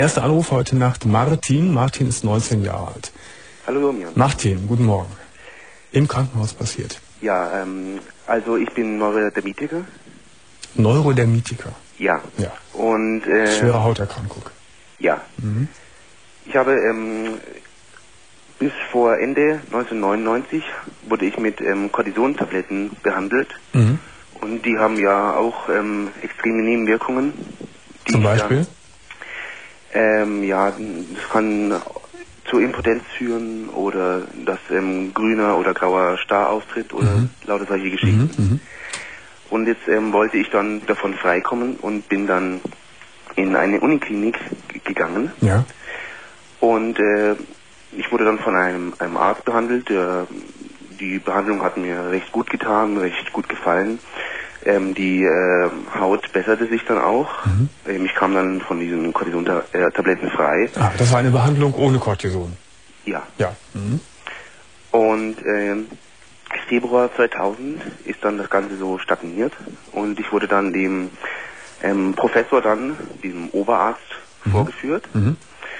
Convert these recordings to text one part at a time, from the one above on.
Erster Anruf heute Nacht, Martin. Martin ist 19 Jahre alt. Hallo Domian. Martin, guten Morgen. Im Krankenhaus passiert. Ja, also ich bin Neurodermitiker. Neurodermitiker? Ja. Ja. Und schwere Hauterkrankung. Ja. Mhm. Ich habe bis vor Ende 1999 wurde ich mit Cortisontabletten behandelt. Mhm. Und die haben ja auch extreme Nebenwirkungen. Zum Beispiel? Ja, das kann zur Impotenz führen oder dass grüner oder grauer Star auftritt oder lauter solche Geschichten. Mhm. Und jetzt wollte ich dann davon freikommen und bin dann in eine Uniklinik gegangen. Ja. Und ich wurde dann von einem Arzt behandelt. Die Behandlung hat mir recht gut getan, recht gut gefallen. Die Haut besserte sich dann auch. Ich kam dann von diesen Cortison-Tabletten frei. Ah, das war eine Behandlung ohne Cortison? Ja. Ja. Mhm. Und Februar 2000 ist dann das Ganze so stagniert. Und ich wurde dann dem Professor dann, diesem Oberarzt, vorgeführt. Mhm.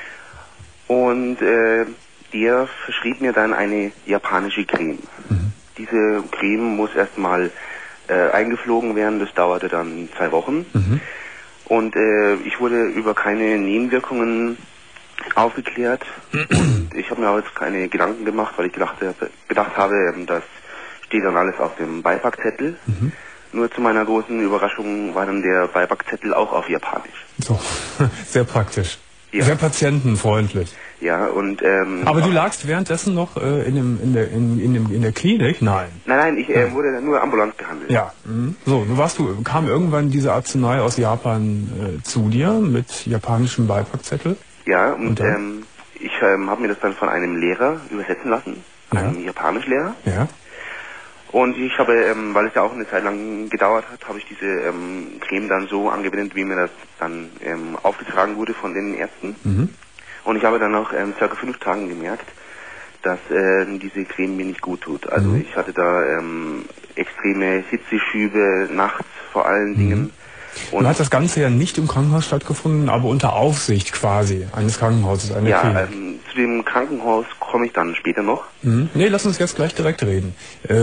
Und der verschrieb mir dann eine japanische Creme. Diese Creme muss erstmal eingeflogen werden, das dauerte dann 2 Wochen. Und ich wurde über keine Nebenwirkungen aufgeklärt und ich habe mir auch jetzt keine Gedanken gemacht, weil ich gedacht habe, das steht dann alles auf dem Beipackzettel. Nur zu meiner großen Überraschung war dann der Beipackzettel auch auf Japanisch. So, sehr praktisch. Ja. Sehr patientenfreundlich. Ja, und aber du lagst währenddessen noch in der Klinik? Nein. Nein, ich wurde nur ambulant behandelt. Ja. Mhm. So, kam irgendwann diese Arznei aus Japan zu dir mit japanischem Beipackzettel? Ja, und ich habe mir das dann von einem Lehrer übersetzen lassen, einem Japanischlehrer. Ja. Und ich habe, weil es ja auch eine Zeit lang gedauert hat, habe ich diese Creme dann so angewendet, wie mir das dann aufgetragen wurde von den Ärzten. Und ich habe dann nach ca. 5 Tagen gemerkt, dass diese Creme mir nicht gut tut. Also ich hatte da extreme Hitzeschübe, nachts vor allen Dingen. Und hat das Ganze ja nicht im Krankenhaus stattgefunden, aber unter Aufsicht quasi eines Krankenhauses, einer Klinik. Zu dem Krankenhaus komme ich dann später noch. Nee, lass uns jetzt gleich direkt reden.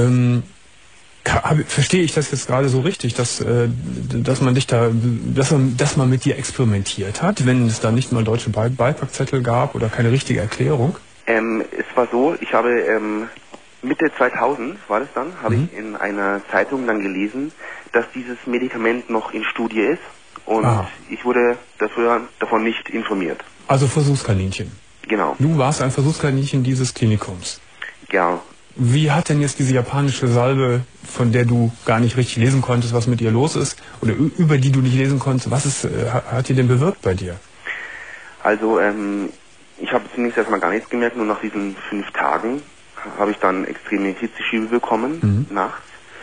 Verstehe ich das jetzt gerade so richtig, dass man dich da, dass man mit dir experimentiert hat, wenn es da nicht mal deutsche Beipackzettel gab oder keine richtige Erklärung? Es war so, ich habe Mitte 2000 war das dann, habe ich in einer Zeitung dann gelesen, dass dieses Medikament noch in Studie ist und ich wurde davon nicht informiert. Also Versuchskaninchen. Genau. Du warst ein Versuchskaninchen dieses Klinikums. Ja. Wie hat denn jetzt diese japanische Salbe, von der du gar nicht richtig lesen konntest, was mit ihr los ist, oder über die du nicht lesen konntest, hat die denn bewirkt bei dir? Also ich habe zunächst erstmal gar nichts gemerkt, nur nach diesen 5 Tagen habe ich dann extreme Hitzeschübe bekommen, nachts.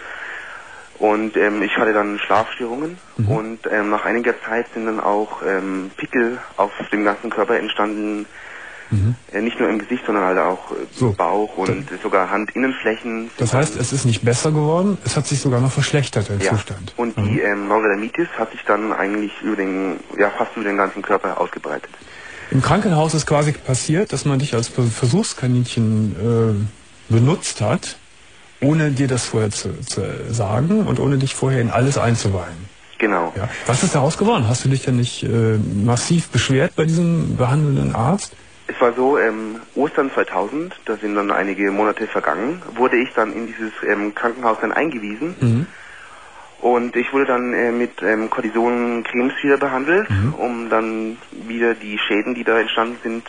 Und ich hatte dann Schlafstörungen und nach einiger Zeit sind dann auch Pickel auf dem ganzen Körper entstanden, nicht nur im Gesicht, sondern halt auch Bauch und sogar Handinnenflächen. Das heißt, es ist nicht besser geworden, es hat sich sogar noch verschlechtert, der Zustand. Und die Neurodermitis hat sich dann eigentlich fast über den ganzen Körper ausgebreitet. Im Krankenhaus ist quasi passiert, dass man dich als Versuchskaninchen benutzt hat, ohne dir das vorher zu sagen und ohne dich vorher in alles einzuweihen. Genau. Ja. Was ist daraus geworden? Hast du dich denn nicht massiv beschwert bei diesem behandelnden Arzt? Es war so, Ostern 2000, da sind dann einige Monate vergangen, wurde ich dann in dieses Krankenhaus dann eingewiesen. Und ich wurde dann mit Cortison-Cremes wieder behandelt, um dann wieder die Schäden, die da entstanden sind,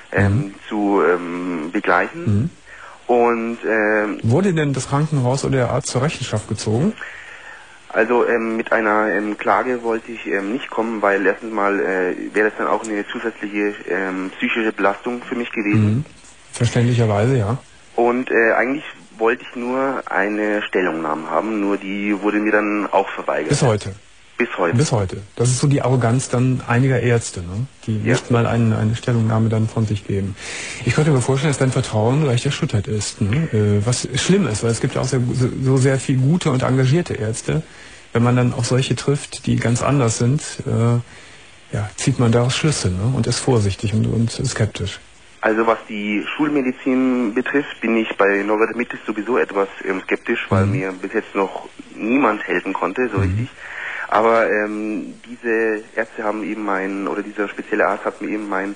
zu begleichen. Und wurde denn das Krankenhaus oder der Arzt zur Rechenschaft gezogen? Also mit einer Klage wollte ich nicht kommen, weil erstens mal wäre das dann auch eine zusätzliche psychische Belastung für mich gewesen. Verständlicherweise, ja. Und eigentlich wollte ich nur eine Stellungnahme haben, nur die wurde mir dann auch verweigert. Bis heute? Bis heute. Bis heute. Das ist so die Arroganz dann einiger Ärzte, ne? Die nicht mal eine Stellungnahme dann von sich geben. Ich könnte mir vorstellen, dass dein Vertrauen recht erschüttert ist, ne? Was schlimm ist, weil es gibt ja auch sehr viel gute und engagierte Ärzte. Wenn man dann auf solche trifft, die ganz anders sind, ja, zieht man daraus Schlüsse, ne? Und ist vorsichtig und skeptisch. Also was die Schulmedizin betrifft, bin ich bei Neurodermitis sowieso etwas skeptisch, weil mir bis jetzt noch niemand helfen konnte, so richtig. Aber diese Ärzte haben eben dieser spezielle Arzt hat mir eben mein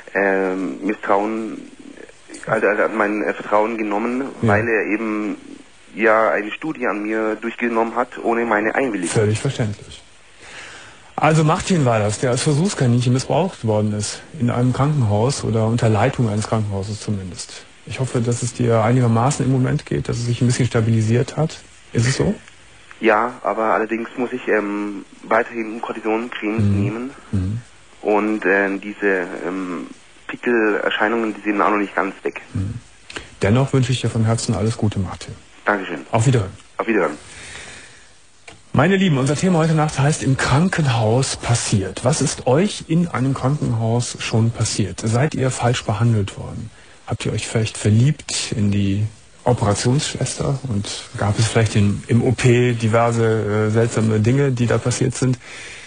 Misstrauen, also mein Vertrauen genommen, weil er eben eine Studie an mir durchgenommen hat, ohne meine Einwilligung. Völlig verständlich. Also Martin war das, der als Versuchskaninchen missbraucht worden ist, in einem Krankenhaus oder unter Leitung eines Krankenhauses zumindest. Ich hoffe, dass es dir einigermaßen im Moment geht, dass es sich ein bisschen stabilisiert hat. Ist es so? Ja, aber allerdings muss ich weiterhin Cortisoncremes nehmen. Und diese Pickelerscheinungen, die sind auch noch nicht ganz weg. Dennoch wünsche ich dir von Herzen alles Gute, Martin. Dankeschön. Auf Wiederhören. Auf Wiederhören. Meine Lieben, unser Thema heute Nacht heißt im Krankenhaus passiert. Was ist euch in einem Krankenhaus schon passiert? Seid ihr falsch behandelt worden? Habt ihr euch vielleicht verliebt in die Operationsschwester und gab es vielleicht im OP diverse seltsame Dinge, die da passiert sind?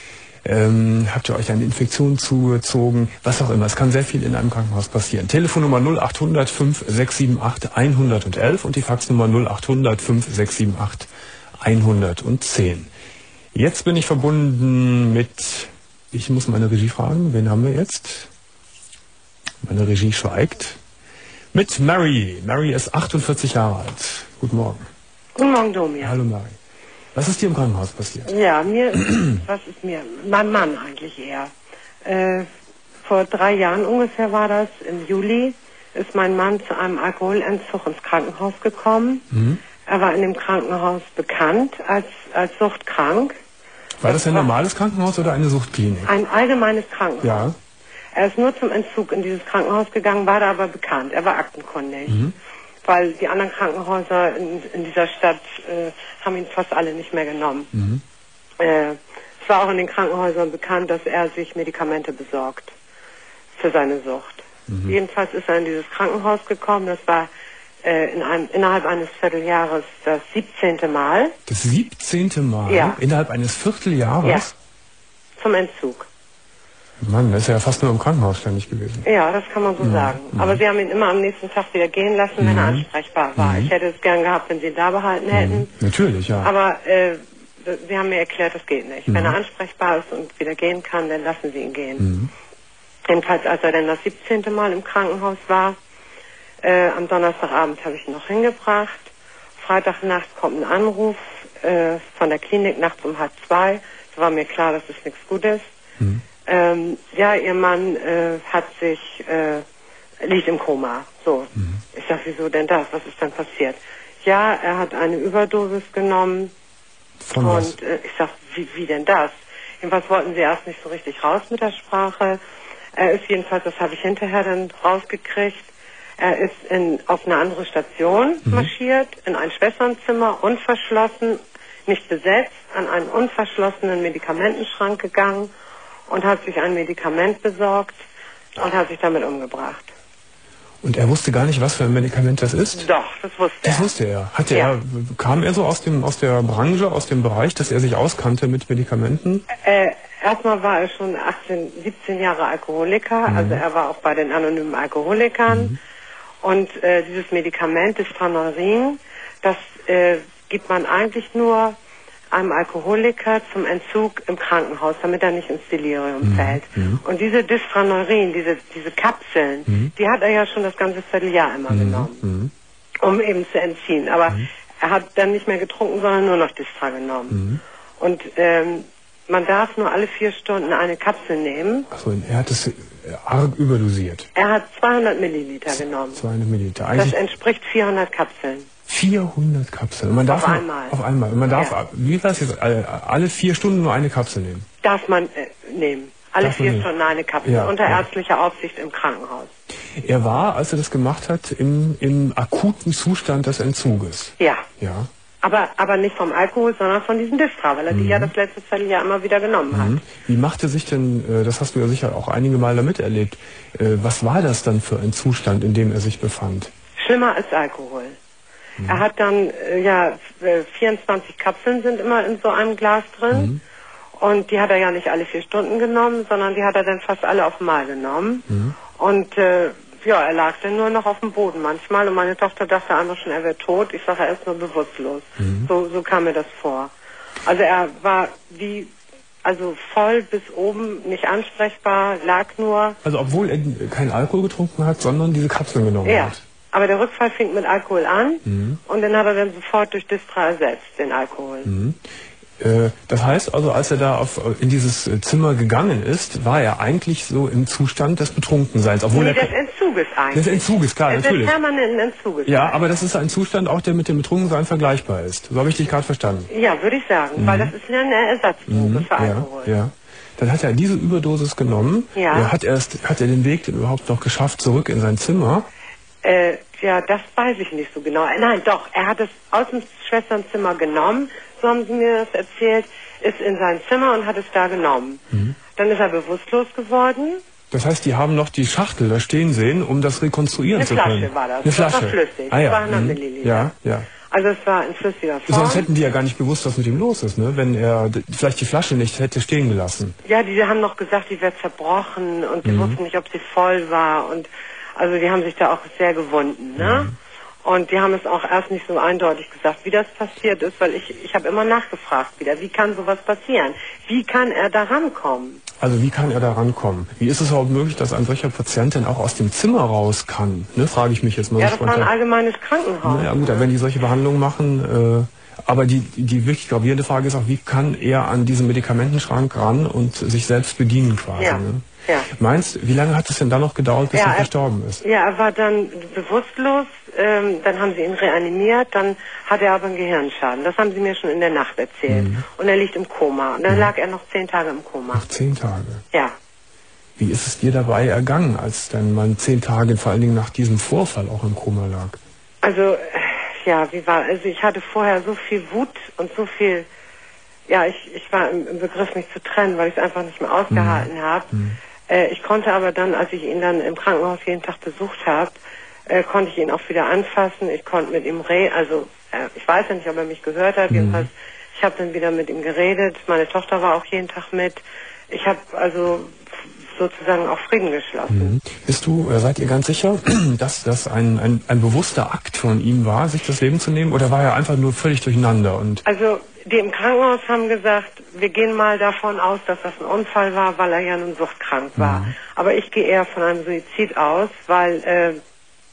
Habt ihr euch eine Infektion zugezogen? Was auch immer. Es kann sehr viel in einem Krankenhaus passieren. Telefonnummer 0800 5678 111 und die Faxnummer 0800 5678 110. Jetzt bin ich verbunden mit, ich muss meine Regie fragen, wen haben wir jetzt? Meine Regie schweigt. Mit Mary. Mary ist 48 Jahre alt. Guten Morgen. Guten Morgen, Domi. Hallo Mary. Was ist dir im Krankenhaus passiert? Ja, was ist mir? Mein Mann eigentlich eher. Vor 3 Jahren ungefähr war das, im Juli, ist mein Mann zu einem Alkoholentzug ins Krankenhaus gekommen. Er war in dem Krankenhaus bekannt als suchtkrank. War das ein normales Krankenhaus oder eine Suchtklinik? Ein allgemeines Krankenhaus. Ja. Er ist nur zum Entzug in dieses Krankenhaus gegangen, war da aber bekannt. Er war aktenkundig. Weil die anderen Krankenhäuser in dieser Stadt haben ihn fast alle nicht mehr genommen. Es war auch in den Krankenhäusern bekannt, dass er sich Medikamente besorgt für seine Sucht. Jedenfalls ist er in dieses Krankenhaus gekommen. Das war innerhalb eines Vierteljahres das 17. Mal. Das 17. Mal? Ja. Innerhalb eines Vierteljahres? Ja. Zum Entzug. Mann, das ist ja fast nur im Krankenhaus ständig gewesen. Ja, das kann man so sagen. Aber sie haben ihn immer am nächsten Tag wieder gehen lassen, wenn er ansprechbar war. Ich hätte es gern gehabt, wenn sie ihn da behalten hätten. Natürlich, ja. Aber sie haben mir erklärt, das geht nicht. Wenn er ansprechbar ist und wieder gehen kann, dann lassen sie ihn gehen. Jedenfalls, als er dann das 17. Mal im Krankenhaus war, am Donnerstagabend habe ich ihn noch hingebracht. Freitagnacht kommt ein Anruf von der Klinik nachts um 1:30. Da war mir klar, dass es nichts Gutes. Ja, ihr Mann liegt im Koma. So. Ich sag, wieso denn das? Was ist denn passiert? Ja, er hat eine Überdosis genommen. Von was? Und ich sag, wie denn das? Jedenfalls wollten sie erst nicht so richtig raus mit der Sprache. Er ist jedenfalls, das habe ich hinterher dann rausgekriegt, er ist auf eine andere Station marschiert, in ein Schwesternzimmer, unverschlossen, nicht besetzt, an einen unverschlossenen Medikamentenschrank gegangen und hat sich ein Medikament besorgt und hat sich damit umgebracht. Und er wusste gar nicht, was für ein Medikament das ist? Doch, das wusste er. Das wusste er. Kam er so aus der Branche, aus dem Bereich, dass er sich auskannte mit Medikamenten? Erstmal war er schon 17 Jahre Alkoholiker, also er war auch bei den anonymen Alkoholikern. Und dieses Medikament, das Straneurin, das gibt man eigentlich nur einem Alkoholiker zum Entzug im Krankenhaus, damit er nicht ins Delirium fällt. Und diese Dystraneurin, diese Kapseln, die hat er ja schon das ganze Vierteljahr immer genommen, um eben zu entziehen. Aber er hat dann nicht mehr getrunken, sondern nur noch Dystra genommen. Und man darf nur alle 4 Stunden eine Kapsel nehmen. Achso, er hat es arg überdosiert. Er hat 200 Milliliter genommen. 200 Milliliter. Das entspricht 400 Kapseln. 400 Kapseln. Und man darf auf einmal. Auf einmal. Und man darf, wie war es jetzt, alle 4 Stunden nur eine Kapsel nehmen? Darf man nehmen. Alle 4 Stunden eine Kapsel. Ja, unter ärztlicher Aufsicht im Krankenhaus. Er war, als er das gemacht hat, im akuten Zustand des Entzuges. Ja. Ja. Aber nicht vom Alkohol, sondern von diesem Dystra, weil er die ja das letzte Vierteljahr immer wieder genommen hat. Wie machte sich denn, das hast du ja sicher auch einige Male miterlebt, was war das dann für ein Zustand, in dem er sich befand? Schlimmer als Alkohol. Er hat dann, 24 Kapseln sind immer in so einem Glas drin. Und die hat er ja nicht alle 4 Stunden genommen, sondern die hat er dann fast alle auf einmal genommen. Und ja, er lag dann nur noch auf dem Boden manchmal. Und meine Tochter dachte einmal schon, er wäre tot. Ich sage, er ist nur bewusstlos. So kam mir das vor. Also er war also voll bis oben, nicht ansprechbar, lag nur. Also obwohl er keinen Alkohol getrunken hat, sondern diese Kapseln genommen hat. Aber der Rückfall fing mit Alkohol an und den hat er dann sofort durch Distra ersetzt, den Alkohol. Das heißt also, als er da in dieses Zimmer gegangen ist, war er eigentlich so im Zustand des Betrunkenseins. Obwohl des Entzuges eigentlich. Des Entzuges, klar, natürlich. Des permanenten Entzuges. Ja, aber das ist ein Zustand auch, der mit dem Betrunkensein vergleichbar ist. So habe ich dich gerade verstanden. Ja, würde ich sagen, weil das ist ja eine Ersatzdroge für Alkohol. Ja. Dann hat er diese Überdosis genommen. Ja. Hat er den Weg denn überhaupt noch geschafft, zurück in sein Zimmer? Ja, das weiß ich nicht so genau. Nein, doch, er hat es aus dem Schwesternzimmer genommen, so haben sie mir das erzählt, ist in sein Zimmer und hat es da genommen. Dann ist er bewusstlos geworden. Das heißt, die haben noch die Schachtel da stehen sehen, um das rekonstruieren zu können. Eine Flasche war das. Eine Flasche. Das war flüssig. Ah, ja. 200 Milliliter. Ja. Also es war in flüssiger Form. Sonst hätten die ja gar nicht gewusst, was mit ihm los ist, ne? Wenn er vielleicht die Flasche nicht hätte stehen gelassen. Ja, die haben noch gesagt, die wäre zerbrochen und die wussten nicht, ob sie voll war. Und also die haben sich da auch sehr gewunden, ne? Und die haben es auch erst nicht so eindeutig gesagt, wie das passiert ist, weil ich habe immer nachgefragt wieder, wie kann sowas passieren? Wie kann er da rankommen? Also wie kann er da rankommen? Wie ist es überhaupt möglich, dass ein solcher Patient denn auch aus dem Zimmer raus kann? Ne, frage ich mich jetzt mal. Ja, das war ein allgemeines Krankenhaus. Naja gut, wenn die solche Behandlungen machen, aber die wirklich gravierende Frage ist auch, wie kann er an diesen Medikamentenschrank ran und sich selbst bedienen quasi? Ja. Ne? Ja. Meinst, wie lange hat es denn da noch gedauert, bis er verstorben ist? Ja, er war dann bewusstlos, dann haben sie ihn reanimiert, dann hat er aber einen Gehirnschaden. Das haben sie mir schon in der Nacht erzählt. Und er liegt im Koma. Und dann lag er noch 10 Tage im Koma. Noch 10 Tage? Ja. Wie ist es dir dabei ergangen, als dann mal 10 Tage, vor allen Dingen nach diesem Vorfall, auch im Koma lag? Also, also ich hatte vorher so viel Wut und so viel, ich war im Begriff, mich zu trennen, weil ich es einfach nicht mehr ausgehalten habe. Ich konnte aber dann, als ich ihn dann im Krankenhaus jeden Tag besucht habe, konnte ich ihn auch wieder anfassen. Ich konnte mit ihm reden, ich weiß ja nicht, ob er mich gehört hat. Jedenfalls, ich habe dann wieder mit ihm geredet. Meine Tochter war auch jeden Tag mit. Ich habe also sozusagen auch Frieden geschlossen. Seid ihr ganz sicher, dass das ein bewusster Akt von ihm war, sich das Leben zu nehmen? Oder war er einfach nur völlig durcheinander? Also die im Krankenhaus haben gesagt, wir gehen mal davon aus, dass das ein Unfall war, weil er ja nun suchtkrank war. Aber ich gehe eher von einem Suizid aus, weil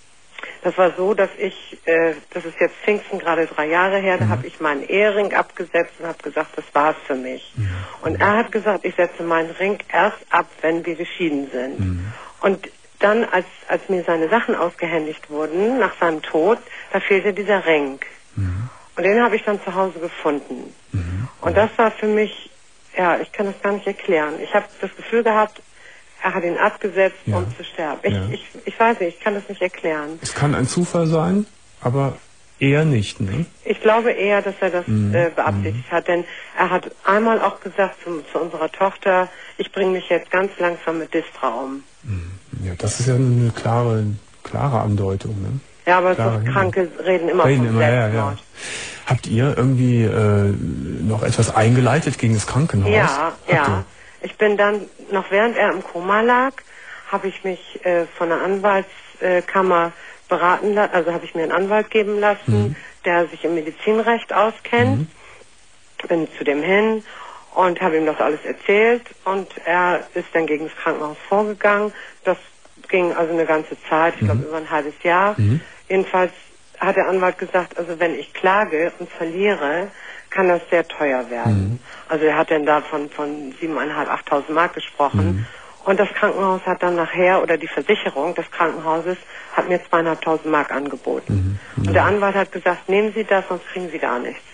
das war so, dass das ist jetzt Pfingsten gerade 3 Jahre her, da habe ich meinen Ehering abgesetzt und habe gesagt, das war's für mich. Und er hat gesagt, ich setze meinen Ring erst ab, wenn wir geschieden sind. Und dann, als mir seine Sachen ausgehändigt wurden, nach seinem Tod, da fehlte dieser Ring. Und den habe ich dann zu Hause gefunden. Und das war für mich, ich kann das gar nicht erklären. Ich habe das Gefühl gehabt, er hat ihn abgesetzt, um zu sterben. Ich weiß nicht, ich kann das nicht erklären. Es kann ein Zufall sein, aber eher nicht, ne? Ich glaube eher, dass er das beabsichtigt hat, denn er hat einmal auch gesagt zu unserer Tochter, ich bringe mich jetzt ganz langsam mit Distra um. Ja, das ist ja eine klare Andeutung, ne? Ja, aber Kranke reden immer von Selbstmord. Ja. Habt ihr irgendwie noch etwas eingeleitet gegen das Krankenhaus? Ja. Ich bin dann, noch während er im Koma lag, habe ich mich von der Anwaltskammer beraten lassen, also habe ich mir einen Anwalt geben lassen, der sich im Medizinrecht auskennt. Bin zu dem hin und habe ihm das alles erzählt und er ist dann gegen das Krankenhaus vorgegangen. Das ging also eine ganze Zeit, ich glaube über ein halbes Jahr. Jedenfalls hat der Anwalt gesagt, also wenn ich klage und verliere, kann das sehr teuer werden. Also er hat dann da von 7.500, 8.000 Mark gesprochen. Und das Krankenhaus hat dann nachher, oder die Versicherung des Krankenhauses, hat mir 2.500 Mark angeboten. Und der Anwalt hat gesagt, nehmen Sie das, sonst kriegen Sie gar nichts.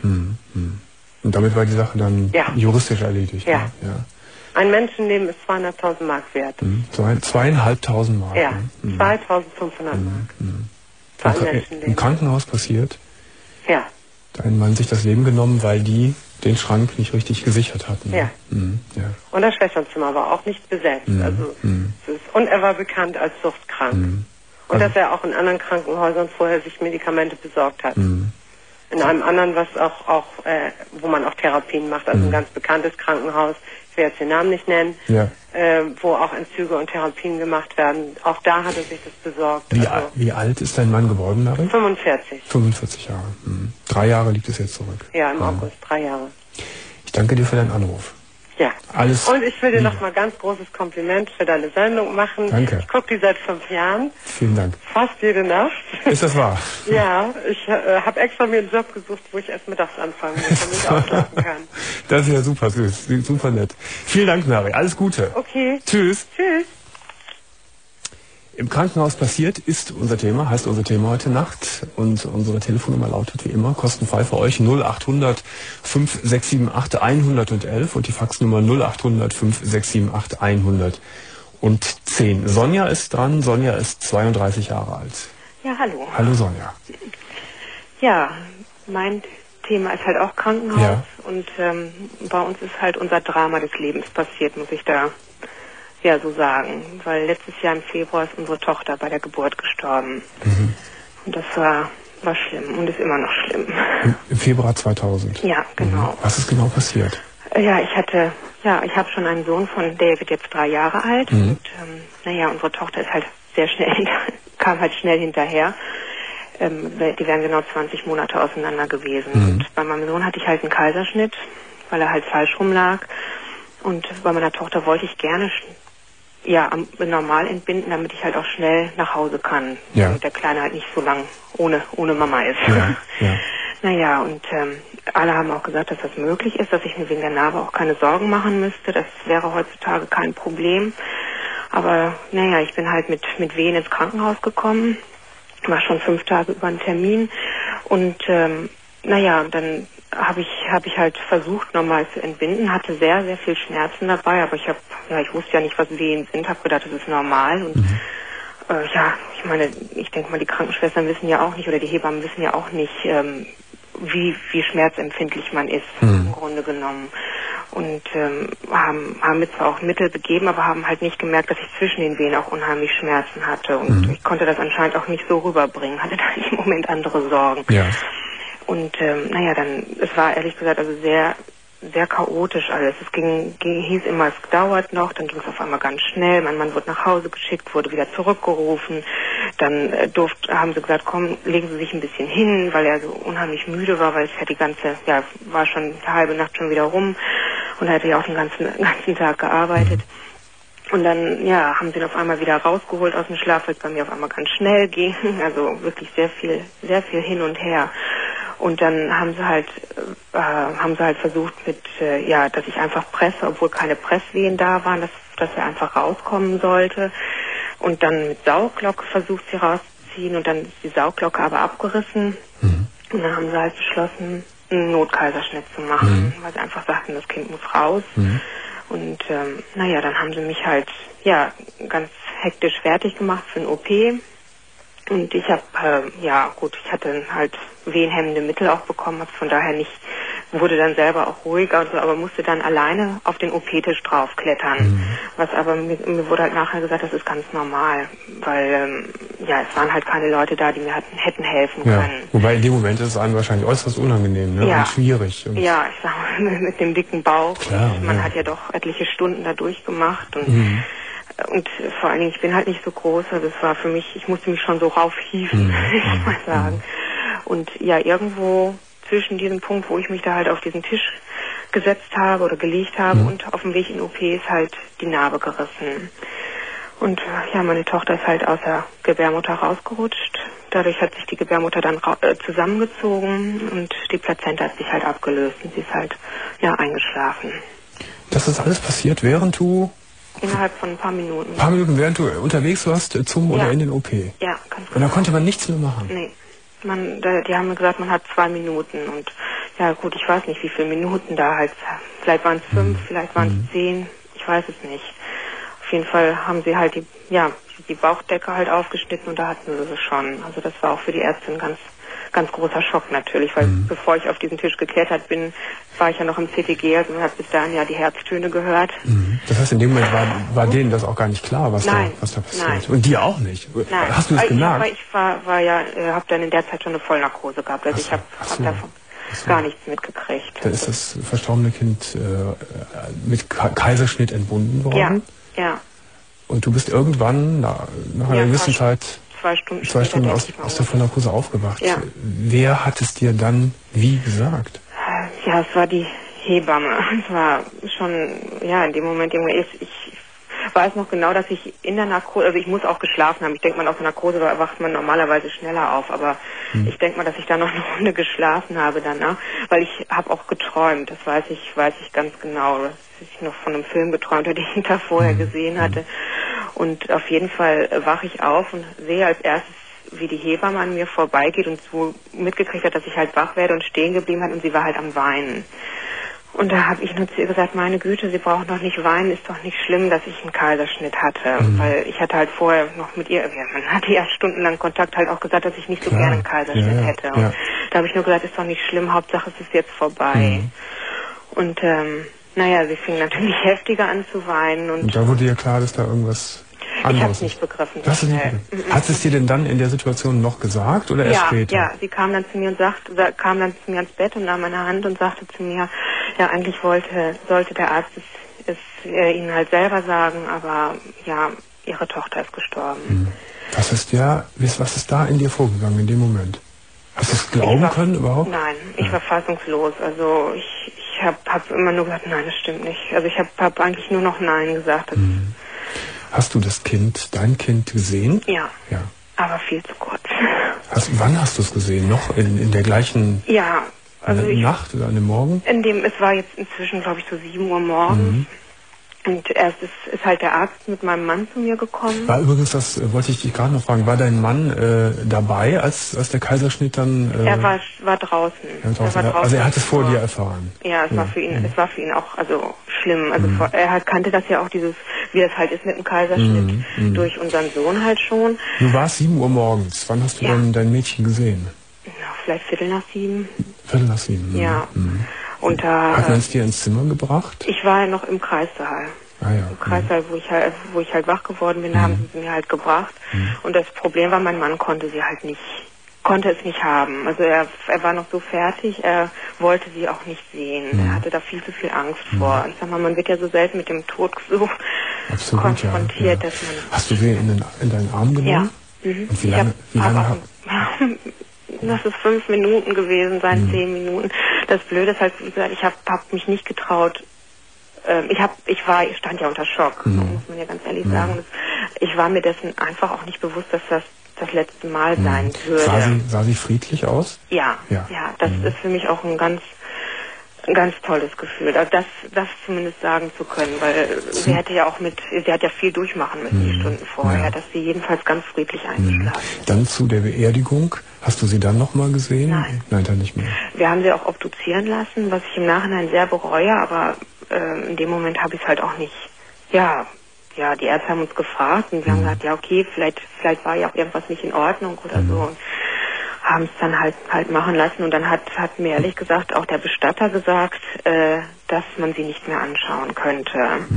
Und damit war die Sache dann juristisch erledigt? Ja. Ein Menschenleben ist 200.000 Mark wert. 2.500 Mark? Ja, 2.500 Mark. Im Krankenhaus passiert? Ja. Da hat man sich das Leben genommen, weil die den Schrank nicht richtig gesichert hatten. Ja. Und das Schwesternzimmer war auch nicht besetzt. Und er war bekannt als suchtkrank. Und dass er auch in anderen Krankenhäusern vorher sich Medikamente besorgt hat. in einem anderen, was auch wo man auch Therapien macht, also ein ganz bekanntes Krankenhaus, ich will jetzt den Namen nicht nennen, wo auch Entzüge und Therapien gemacht werden. Auch da hat er sich das besorgt. Wie alt ist dein Mann geworden, Mary? 45. 45 Jahre. 3 Jahre liegt es jetzt zurück. Ja, im August, 3 Jahre. Ich danke dir für deinen Anruf. Ja. Alles und ich will dir noch mal ganz großes Kompliment für deine Sendung machen. Danke. Ich gucke die seit 5 Jahren. Vielen Dank. Fast jede Nacht. Ist das wahr? Ja, ich habe extra mir einen Job gesucht, wo ich erst mittags anfangen muss, damit ich ausschlafen kann. Das ist ja super süß, super nett. Vielen Dank, Mary. Alles Gute. Okay. Tschüss. Tschüss. Im Krankenhaus passiert ist unser Thema, heißt unser Thema heute Nacht. Und unsere Telefonnummer lautet wie immer, kostenfrei für euch 0800 5678 111 und die Faxnummer 0800 5678 110. Sonja ist dran. Sonja ist 32 Jahre alt. Ja, hallo. Hallo Sonja. Ja, mein Thema ist halt auch Krankenhaus. Ja. Und bei uns ist halt unser Drama des Lebens passiert, muss ich da so sagen. Weil letztes Jahr im Februar ist unsere Tochter bei der Geburt gestorben. Und das war schlimm und ist immer noch schlimm. Im Februar 2000? Ja, genau. Was ist genau passiert? Ja, ich habe schon einen Sohn der wird jetzt 3 Jahre alt. Und unsere Tochter ist halt sehr schnell kam halt schnell hinterher. Die wären genau 20 Monate auseinander gewesen. Und bei meinem Sohn hatte ich halt einen Kaiserschnitt, weil er halt falsch rumlag. Und bei meiner Tochter wollte ich gerne normal entbinden, damit ich halt auch schnell nach Hause kann. Ja. Damit der Kleine halt nicht so lang ohne Mama ist. Ja, ja. Naja, und alle haben auch gesagt, dass das möglich ist, dass ich mir wegen der Narbe auch keine Sorgen machen müsste. Das wäre heutzutage kein Problem. Aber ich bin halt mit Wehen ins Krankenhaus gekommen. War schon 5 Tage über einen Termin. Und dann habe ich halt versucht, normal zu entbinden, hatte sehr, sehr viel Schmerzen dabei, aber ich wusste ja nicht, was Wehen sind, habe gedacht, das ist normal. Und ich denke mal, die Krankenschwestern wissen ja auch nicht, oder die Hebammen wissen ja auch nicht, wie schmerzempfindlich man ist, im Grunde genommen. Und haben mir zwar auch Mittel gegeben, aber haben halt nicht gemerkt, dass ich zwischen den Wehen auch unheimlich Schmerzen hatte. Und ich konnte das anscheinend auch nicht so rüberbringen, hatte da im Moment andere Sorgen. Ja. Und es war ehrlich gesagt also sehr, sehr chaotisch alles. Es hieß immer, es dauert noch, dann ging es auf einmal ganz schnell. Mein Mann wurde nach Hause geschickt, wurde wieder zurückgerufen. Dann haben sie gesagt, komm, legen Sie sich ein bisschen hin, weil er so unheimlich müde war, weil es ja war schon die halbe Nacht schon wieder rum und er hatte ja auch den ganzen Tag gearbeitet. Und dann, haben sie ihn auf einmal wieder rausgeholt aus dem Schlaf, weil es bei mir auf einmal ganz schnell ging. Also wirklich sehr viel hin und her. Und dann haben sie halt versucht dass ich einfach presse, obwohl keine Presswehen da waren, dass er einfach rauskommen sollte. Und dann mit Sauglocke versucht, sie rauszuziehen und dann ist die Sauglocke aber abgerissen. Und dann haben sie halt beschlossen, einen Notkaiserschnitt zu machen, weil sie einfach sagten, das Kind muss raus. Und dann haben sie mich halt ganz hektisch fertig gemacht für ein OP. Und ich habe, ich hatte halt wehenhemmende Mittel auch bekommen, habe von daher wurde dann selber auch ruhiger und so, aber musste dann alleine auf den OP-Tisch draufklettern. Was aber, mir wurde halt nachher gesagt, das ist ganz normal, weil, es waren halt keine Leute da, die mir hätten helfen können. Wobei in dem Moment ist es einem wahrscheinlich äußerst unangenehm, ne? Und schwierig. Und ich sag mal, mit dem dicken Bauch. Klar, und man hat ja doch etliche Stunden da durchgemacht und vor allen Dingen, ich bin halt nicht so groß, also es war für mich, ich musste mich schon so raufhieven, will ich mal sagen. Und irgendwo zwischen diesem Punkt, wo ich mich da halt auf diesen Tisch gesetzt habe oder gelegt habe und auf dem Weg in OP ist halt die Narbe gerissen. Und meine Tochter ist halt aus der Gebärmutter rausgerutscht. Dadurch hat sich die Gebärmutter dann zusammengezogen und die Plazenta hat sich halt abgelöst und sie ist halt eingeschlafen. Das ist alles passiert, während du... Innerhalb von ein paar Minuten. Ein paar Minuten, während du unterwegs warst zum oder in den OP? Ja, ganz genau. Und da konnte man nichts mehr machen? Nee. Die haben mir gesagt, man hat 2 Minuten und ich weiß nicht, wie viele Minuten da halt, vielleicht waren es 5, vielleicht waren es 10, ich weiß es nicht. Auf jeden Fall haben sie halt die Bauchdecke halt aufgeschnitten und da hatten sie schon. Also das war auch für die Ärztin ganz, ganz großer Schock natürlich, weil bevor ich auf diesen Tisch geklettert bin, war ich ja noch im CTG, also habe bis dahin ja die Herztöne gehört. Das heißt, in dem Moment war denen das auch gar nicht klar, was da passiert. Nein. Und dir auch nicht. Nein. Hast du es gemerkt? Ja, aber ich habe dann in der Zeit schon eine Vollnarkose gehabt, also ich habe davon gar nichts mitgekriegt. Da ist das verstorbene Kind mit Kaiserschnitt entbunden worden? Ja. Und du bist irgendwann nach einer gewissen Zeit 2 Stunden aus der Vollnarkose aufgewacht. Ja. Wer hat es dir dann wie gesagt? Ja, es war die Hebamme. Es war schon, ja, in dem Moment, ich weiß noch genau, dass ich in der Narkose, also ich muss auch geschlafen haben. Ich denke mal, aus der Narkose wacht man normalerweise schneller auf, aber ich denke mal, dass ich da noch eine Runde geschlafen habe danach, weil ich habe auch geträumt, das weiß ich ganz genau, dass ich noch von einem Film geträumt hatte, den ich da vorher gesehen hatte. Und auf jeden Fall wache ich auf und sehe als erstes, wie die Hebamme an mir vorbeigeht und so mitgekriegt hat, dass ich halt wach werde und stehen geblieben hat, und sie war halt am Weinen. Und da habe ich nur zu ihr gesagt, meine Güte, Sie brauchen doch nicht weinen, ist doch nicht schlimm, dass ich einen Kaiserschnitt hatte. Weil ich hatte halt vorher noch mit ihr, man hatte ja stundenlang Kontakt, halt auch gesagt, dass ich nicht so gerne einen Kaiserschnitt hätte. Und da habe ich nur gesagt, ist doch nicht schlimm, Hauptsache es ist jetzt vorbei. Und sie fing natürlich heftiger an zu weinen. Und da wurde ja klar, dass da irgendwas anderes ist. Ich habe es nicht begriffen. Hat es dir denn dann in der Situation noch gesagt oder erst später? Ja, sie kam dann zu mir ans Bett und nahm meine Hand und sagte zu mir, ja, eigentlich sollte der Arzt es Ihnen halt selber sagen, aber ja, Ihre Tochter ist gestorben. Was ist da in dir vorgegangen in dem Moment? Hast du es glauben können überhaupt? Nein, ich war fassungslos. Also ich hab immer nur gesagt, nein, das stimmt nicht. Also ich hab eigentlich nur noch Nein gesagt. Hast du dein Kind gesehen? Ja. Aber viel zu kurz. Wann hast du es gesehen? Noch in der gleichen Nacht oder an dem Morgen? Es war jetzt inzwischen, glaube ich, so 7 Uhr morgens. Und erst ist halt der Arzt mit meinem Mann zu mir gekommen. War übrigens, das wollte ich dich gerade noch fragen, war dein Mann dabei, als der Kaiserschnitt dann... Er war draußen. Also er hat es vor dir erfahren. Ja, es war für ihn auch schlimm. Also er kannte das ja auch, wie das halt ist mit dem Kaiserschnitt, durch unseren Sohn halt schon. Du warst 7 Uhr morgens. Wann hast du dann dein Mädchen gesehen? Vielleicht 6:45. 6:45. Ja. Und hat man es dir ins Zimmer gebracht? Ich war ja noch im Kreissaal. Im Kreissaal, wo ich halt wach geworden bin, haben sie mir halt gebracht. Und das Problem war, mein Mann konnte es nicht haben. Also er war noch so fertig, er wollte sie auch nicht sehen. Er hatte da viel zu viel Angst vor. Ich sag mal, man wird ja so selten mit dem Tod so konfrontiert, dass man... Hast du sie in deinen Arm genommen? Ja. Und wie lange Lass es 5 Minuten gewesen sein, 10 Minuten. Das Blöde ist halt, wie gesagt, ich hab mich nicht getraut. Ich stand ja unter Schock, muss man ja ganz ehrlich sagen. Ich war mir dessen einfach auch nicht bewusst, dass das letzte Mal sein würde. Sah sie friedlich aus? Ja. Das ist für mich auch ein ganz tolles Gefühl, das zumindest sagen zu können, weil sie hat ja viel durchmachen müssen, die Stunden vorher, dass sie jedenfalls ganz friedlich eingeschlafen ist. Dann zu der Beerdigung, hast du sie dann nochmal gesehen? Nein, dann nicht mehr. Wir haben sie auch obduzieren lassen, was ich im Nachhinein sehr bereue, aber in dem Moment habe ich es halt auch nicht, die Ärzte haben uns gefragt und wir haben gesagt, ja okay, vielleicht war ja auch irgendwas nicht in Ordnung oder so. Und haben es dann halt machen lassen, und dann hat mir ehrlich gesagt auch der Bestatter gesagt, dass man sie nicht mehr anschauen könnte.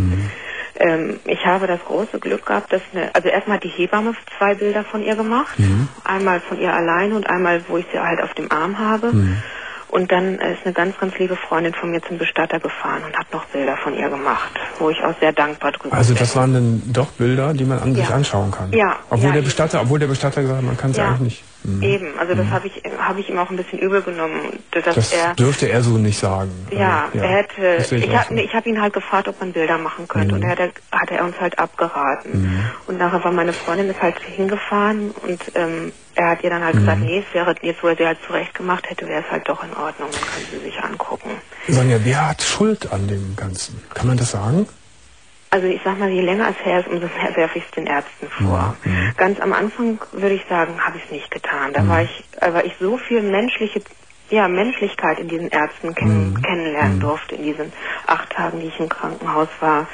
Ich habe das große Glück gehabt, dass erstmal hat die Hebamme 2 Bilder von ihr gemacht, einmal von ihr alleine und einmal, wo ich sie halt auf dem Arm habe. Und dann ist eine ganz, ganz liebe Freundin von mir zum Bestatter gefahren und hat noch Bilder von ihr gemacht, wo ich auch sehr dankbar drüber bin. Also das waren dann doch Bilder, die man sich anschauen kann? Ja. Obwohl der Bestatter gesagt hat, man kann es eigentlich nicht. Eben, also das habe ich ihm auch ein bisschen übel genommen. Das dürfte er so nicht sagen. Ja, er hätte, ich habe ihn halt gefragt, ob man Bilder machen könnte, und hat er uns halt abgeraten. Und nachher war meine Freundin ist halt hingefahren, und er hat ihr dann halt gesagt, nee, es wäre, jetzt wo er sie halt zurecht gemacht hätte, wäre es halt doch in Ordnung, dann können sie sich angucken. Sonja, wer hat Schuld an dem Ganzen? Kann man das sagen? Also ich sag mal, je länger es her ist, umso mehr werfe ich es den Ärzten vor. Ganz am Anfang würde ich sagen, habe ich es nicht getan. Da war ich so viel Menschlichkeit in diesen Ärzten kennenlernen durfte, in diesen 8 Tagen, die ich im Krankenhaus war.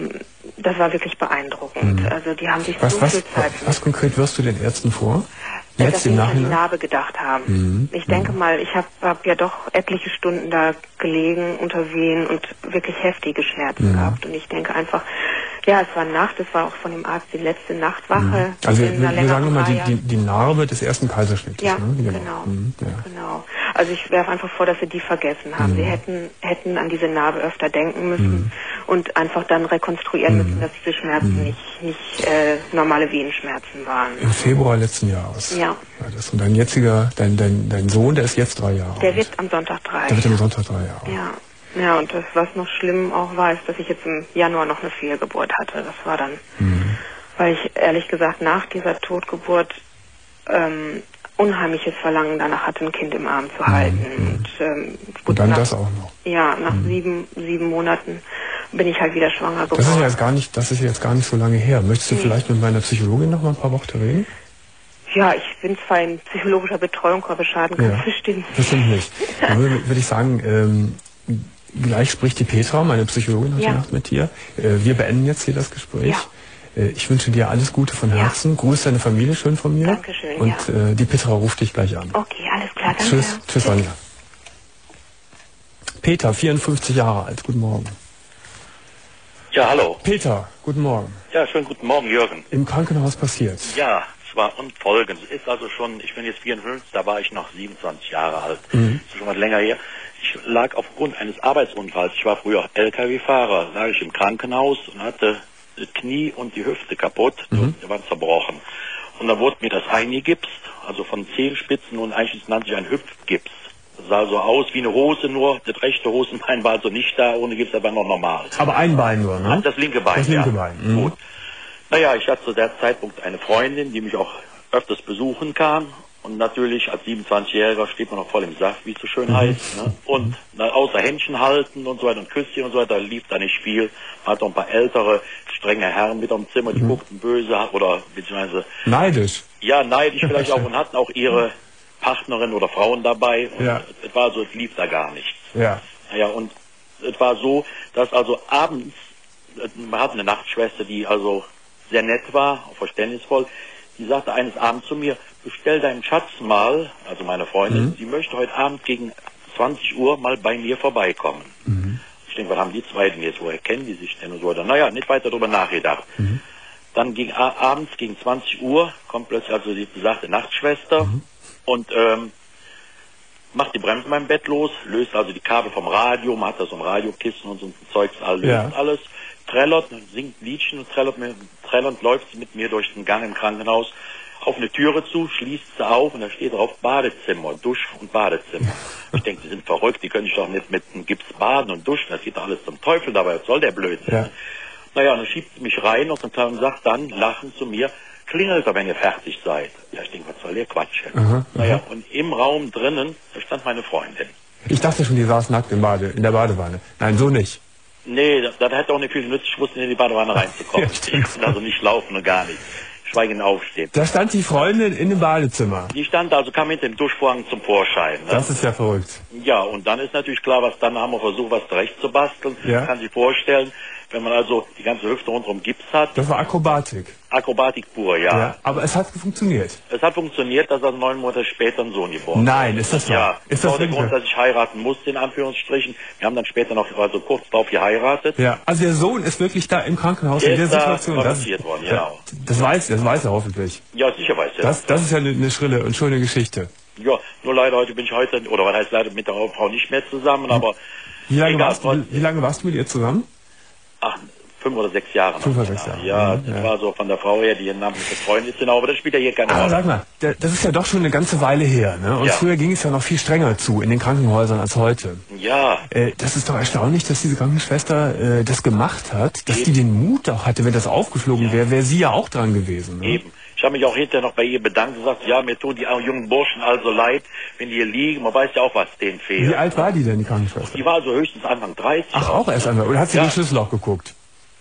Das war wirklich beeindruckend. Also die haben sich so viel Zeit... Was konkret wirfst du den Ärzten vor? Jetzt im an die Nachhinein? Narbe gedacht haben. Ich denke mal, ich hab ja doch etliche Stunden da gelegen unter Wehen und wirklich heftige Schmerzen gehabt. Und ich denke einfach, ja, es war Nacht, es war auch von dem Arzt die letzte Nachtwache. Also wir sagen immer die Narbe des ersten Kaiserschnittes. Ja, ne? genau. Also ich werfe einfach vor, dass sie die vergessen haben. Sie hätten an diese Narbe öfter denken müssen und einfach dann rekonstruieren müssen, dass diese Schmerzen nicht normale Venenschmerzen waren. Im Februar letzten Jahres. Ja. Und dein jetziger, dein Sohn, der ist jetzt 3 Jahre alt. Der wird am Sonntag 3. Der wird am Sonntag 3 Jahre alt. Ja. Ja, und das, was noch schlimm auch war, ist, dass ich jetzt im Januar noch eine Fehlgeburt hatte. Das war dann, weil ich ehrlich gesagt nach dieser Totgeburt unheimliches Verlangen danach hatte, ein Kind im Arm zu halten. Und dann das auch noch. Ja, nach 7 Monaten bin ich halt wieder schwanger geworden. Das ist ja jetzt gar nicht so lange her. Möchtest du vielleicht mit meiner Psychologin noch mal ein paar Worte reden? Ja, ich bin zwar in psychologischer Betreuung, aber schaden kann es bestimmt nicht. Bestimmt nicht. Dann würde ich sagen, gleich spricht die Petra, meine Psychologin, heute Nacht mit dir. Wir beenden jetzt hier das Gespräch. Ja. Ich wünsche dir alles Gute von Herzen. Grüß deine Familie schön von mir. Dankeschön, und die Petra ruft dich gleich an. Okay, alles klar, danke. Tschüss, Anja. Peter, 54 Jahre alt, guten Morgen. Ja, hallo. Peter, guten Morgen. Ja, schönen guten Morgen, Jürgen. Im Krankenhaus passiert. Ja, zwar und folgendes. Ist also schon, ich bin jetzt 54, da war ich noch 27 Jahre alt. Das ist schon was länger her. Ich lag aufgrund eines Arbeitsunfalls, ich war früher LKW-Fahrer, lag ich im Krankenhaus und hatte das Knie und die Hüfte kaputt, die waren zerbrochen. Und dann wurde mir das eingegipst, also von Zehenspitzen und eigentlich nannte sich ein Hüpfgips. Das sah so aus wie eine Hose, nur das rechte Hosenbein war also nicht da, ohne Gips, aber noch normal. Aber ein Bein nur, ne? Das linke Bein, Das linke Bein. Gut. Naja, ich hatte zu der Zeitpunkt eine Freundin, die mich auch öfters besuchen kam. Und natürlich als 27-Jähriger steht man noch voll im Saft, wie es so schön heißt. Ne? Und außer Händchen halten und so weiter und Küsschen und so weiter lief da nicht viel. Man hatte auch ein paar ältere, strenge Herren mit am Zimmer, die guckten böse oder beziehungsweise... Neidisch. Ja, neidisch vielleicht auch und hatten auch ihre Partnerin oder Frauen dabei. Und es war so, es lief da gar nichts. Ja. Ja, und es war so, dass also abends, man hatte eine Nachtschwester, die also sehr nett war, verständnisvoll, die sagte eines Abends zu mir, bestell deinen Schatz mal, also meine Freundin, sie möchte heute Abend gegen 20 Uhr mal bei mir vorbeikommen. Ich denke, was haben die zwei denn jetzt, woher kennen die sich denn und so weiter? Naja, nicht weiter darüber nachgedacht. Dann ging abends gegen 20 Uhr, kommt plötzlich also die besagte Nachtschwester und macht die Bremse in meinem Bett los, löst also die Kabel vom Radio, man hat da so ein Radiokissen und so ein Zeugs, löst alles, trällert, singt Liedchen und trällert, läuft sie mit mir durch den Gang im Krankenhaus auf eine Türe zu, schließt sie auf und da steht drauf Badezimmer, Dusch und Badezimmer. Ich denke, die sind verrückt, die können sich doch nicht mit einem Gips baden und duschen, das geht doch alles zum Teufel dabei, was soll der Blödsinn? Ja. Naja, und dann schiebt sie mich rein und sagt dann, lachend zu mir, klingelt doch, wenn ihr fertig seid. Ja, ich denke, was soll der Quatsch jetzt? Naja, und im Raum drinnen, da stand meine Freundin. Ich dachte schon, die saß nackt in der Badewanne. Nein, so nicht. Nee, das hätte auch nicht viel genützt, ich wusste in die Badewanne reinzukommen. Ich konnte also nicht laufen und gar nicht. Schweigend aufstehen. Da stand die Freundin in dem Badezimmer. Die stand also, kam mit dem Duschvorhang zum Vorschein. Ne? Das ist ja verrückt. Ja, und dann ist natürlich klar, dann haben wir versucht, was zurechtzubasteln. Ja. Kann sich vorstellen, wenn man also die ganze Hüfte rundherum Gips hat. Das war Akrobatik. Akrobatik pur, ja. Aber es hat funktioniert. Es hat funktioniert, dass er 9 Monate später ein Sohn geboren hat. Nein, ist das wahr? Ja, ist das der Grund, dass ich heiraten musste, in Anführungsstrichen. Wir haben dann später noch, also kurz darauf geheiratet. Ja, also der Sohn ist wirklich da im Krankenhaus in der Situation. Das ist worden, genau. Das weiß er hoffentlich. Ja, sicher weiß er. Das ist ja eine schrille und schöne Geschichte. Ja, nur leider bin ich heute, oder was heißt leider, mit der Frau nicht mehr zusammen, aber... Wie lange warst du mit ihr zusammen? 5 oder 6 Jahre. 5 oder 6 Jahre. Ja, das war so von der Frau her, die ihren Namen mit der Freundin ist, genau, aber das spielt ja hier keine Rolle. Sag mal, das ist ja doch schon eine ganze Weile her, ne? Und früher ging es ja noch viel strenger zu in den Krankenhäusern als heute. Ja. Das ist doch erstaunlich, dass diese Krankenschwester das gemacht hat, dass die den Mut auch hatte, wenn das aufgeflogen wäre sie ja auch dran gewesen. Ne? Eben. Ich habe mich auch hinterher noch bei ihr bedankt und gesagt, ja, mir tun die jungen Burschen also leid, wenn die hier liegen. Man weiß ja auch, was denen fehlt. Wie alt war die denn, die Krankenschwester? Die war also höchstens Anfang 30. Ach, auch erst einmal. Oder hat sie in den Schlüsselloch geguckt?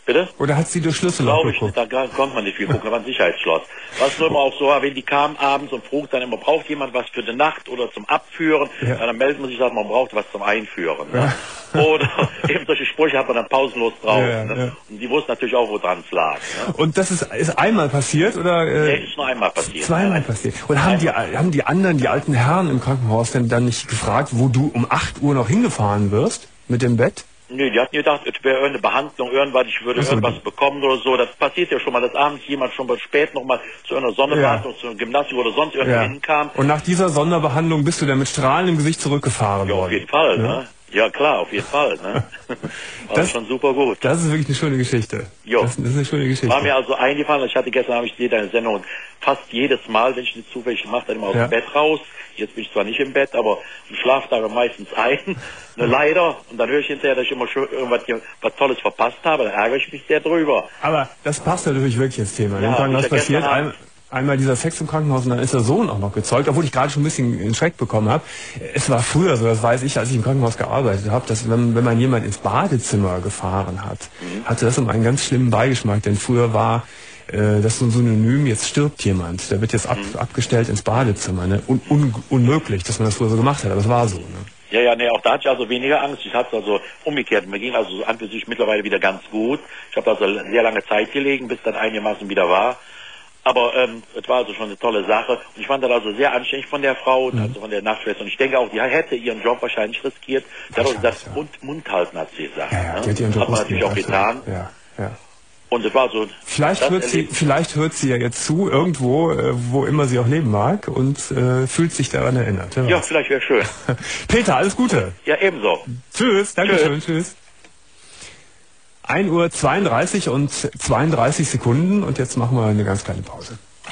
Bitte? Oder hat sie durch Schlüsselloch geguckt? Da konnte man nicht viel gucken, da war ein Sicherheitsschloss. Was nur immer auch so war, wenn die kamen abends und frug dann immer, braucht jemand was für die Nacht oder zum Abführen? Ja. Dann meldet man sich, sagt, man braucht was zum Einführen. Ne? Ja. Oder eben solche Sprüche hat man dann pausenlos drauf. Ja, ne? Ja. Und die wussten natürlich auch, wo dran es lag. Ne? Und das ist einmal passiert? Oder, nee, ist nur einmal passiert. Zweimal passiert. Und haben die anderen, die alten Herren im Krankenhaus denn dann nicht gefragt, wo du um 8 Uhr noch hingefahren wirst mit dem Bett? Nee, die hatten gedacht, es wäre irgendeine Behandlung, irgendwas, ich würde irgendwas bekommen oder so. Das passiert ja schon mal, dass abends jemand schon mal spät nochmal zu einer Sonderbehandlung, zu einem Gymnasium oder sonst irgendwo hinkam. Und nach dieser Sonderbehandlung bist du dann mit strahlendem Gesicht zurückgefahren worden? Ja, auf jeden Fall, ne? Ja, klar, auf jeden Fall, ne? Das schon super gut. Das ist wirklich eine schöne Geschichte. Jo. Das ist eine schöne Geschichte. War mir also eingefallen, ich hatte gestern, habe ich dir deine Sendung fast jedes Mal, wenn ich nicht zufällig mache, dann immer aus dem Bett raus. Jetzt bin ich zwar nicht im Bett, aber im Schlaf da meistens ein. Ne, leider. Und dann höre ich hinterher, dass ich immer schon irgendwas was Tolles verpasst habe. Da ärgere ich mich sehr drüber. Aber das passt natürlich wirklich ins Thema. Ja, was passiert? Einmal dieser Sex im Krankenhaus und dann ist der Sohn auch noch gezeugt, obwohl ich gerade schon ein bisschen einen Schreck bekommen habe. Es war früher so, das weiß ich, als ich im Krankenhaus gearbeitet habe, dass wenn man jemand ins Badezimmer gefahren hat, hatte das immer einen ganz schlimmen Beigeschmack. Denn früher war das so ein Synonym, jetzt stirbt jemand, der wird jetzt abgestellt ins Badezimmer. Ne? Unmöglich, dass man das früher so gemacht hat, aber es war so. Ne? Ja, nee, auch da hatte ich also weniger Angst. Ich hatte also umgekehrt. Mir ging also an für sich mittlerweile wieder ganz gut. Ich habe also sehr lange Zeit gelegen, bis dann einigermaßen wieder war. Aber es war also schon eine tolle Sache. Und ich fand das also sehr anständig von der Frau, also von der Nachtschwester. Und ich denke auch, die hätte ihren Job wahrscheinlich riskiert. Sie hat auch gesagt, Mund halten, hat sie gesagt. Ja, die hat man natürlich auch getan. Ja. Und es war so... Vielleicht hört sie ja jetzt zu, irgendwo, wo immer sie auch leben mag, und fühlt sich daran erinnert. Ja, vielleicht wäre schön. Peter, alles Gute. Ja, ebenso. Tschüss, Dankeschön, tschüss. 1:32 und 32 Sekunden und jetzt machen wir eine ganz kleine Pause.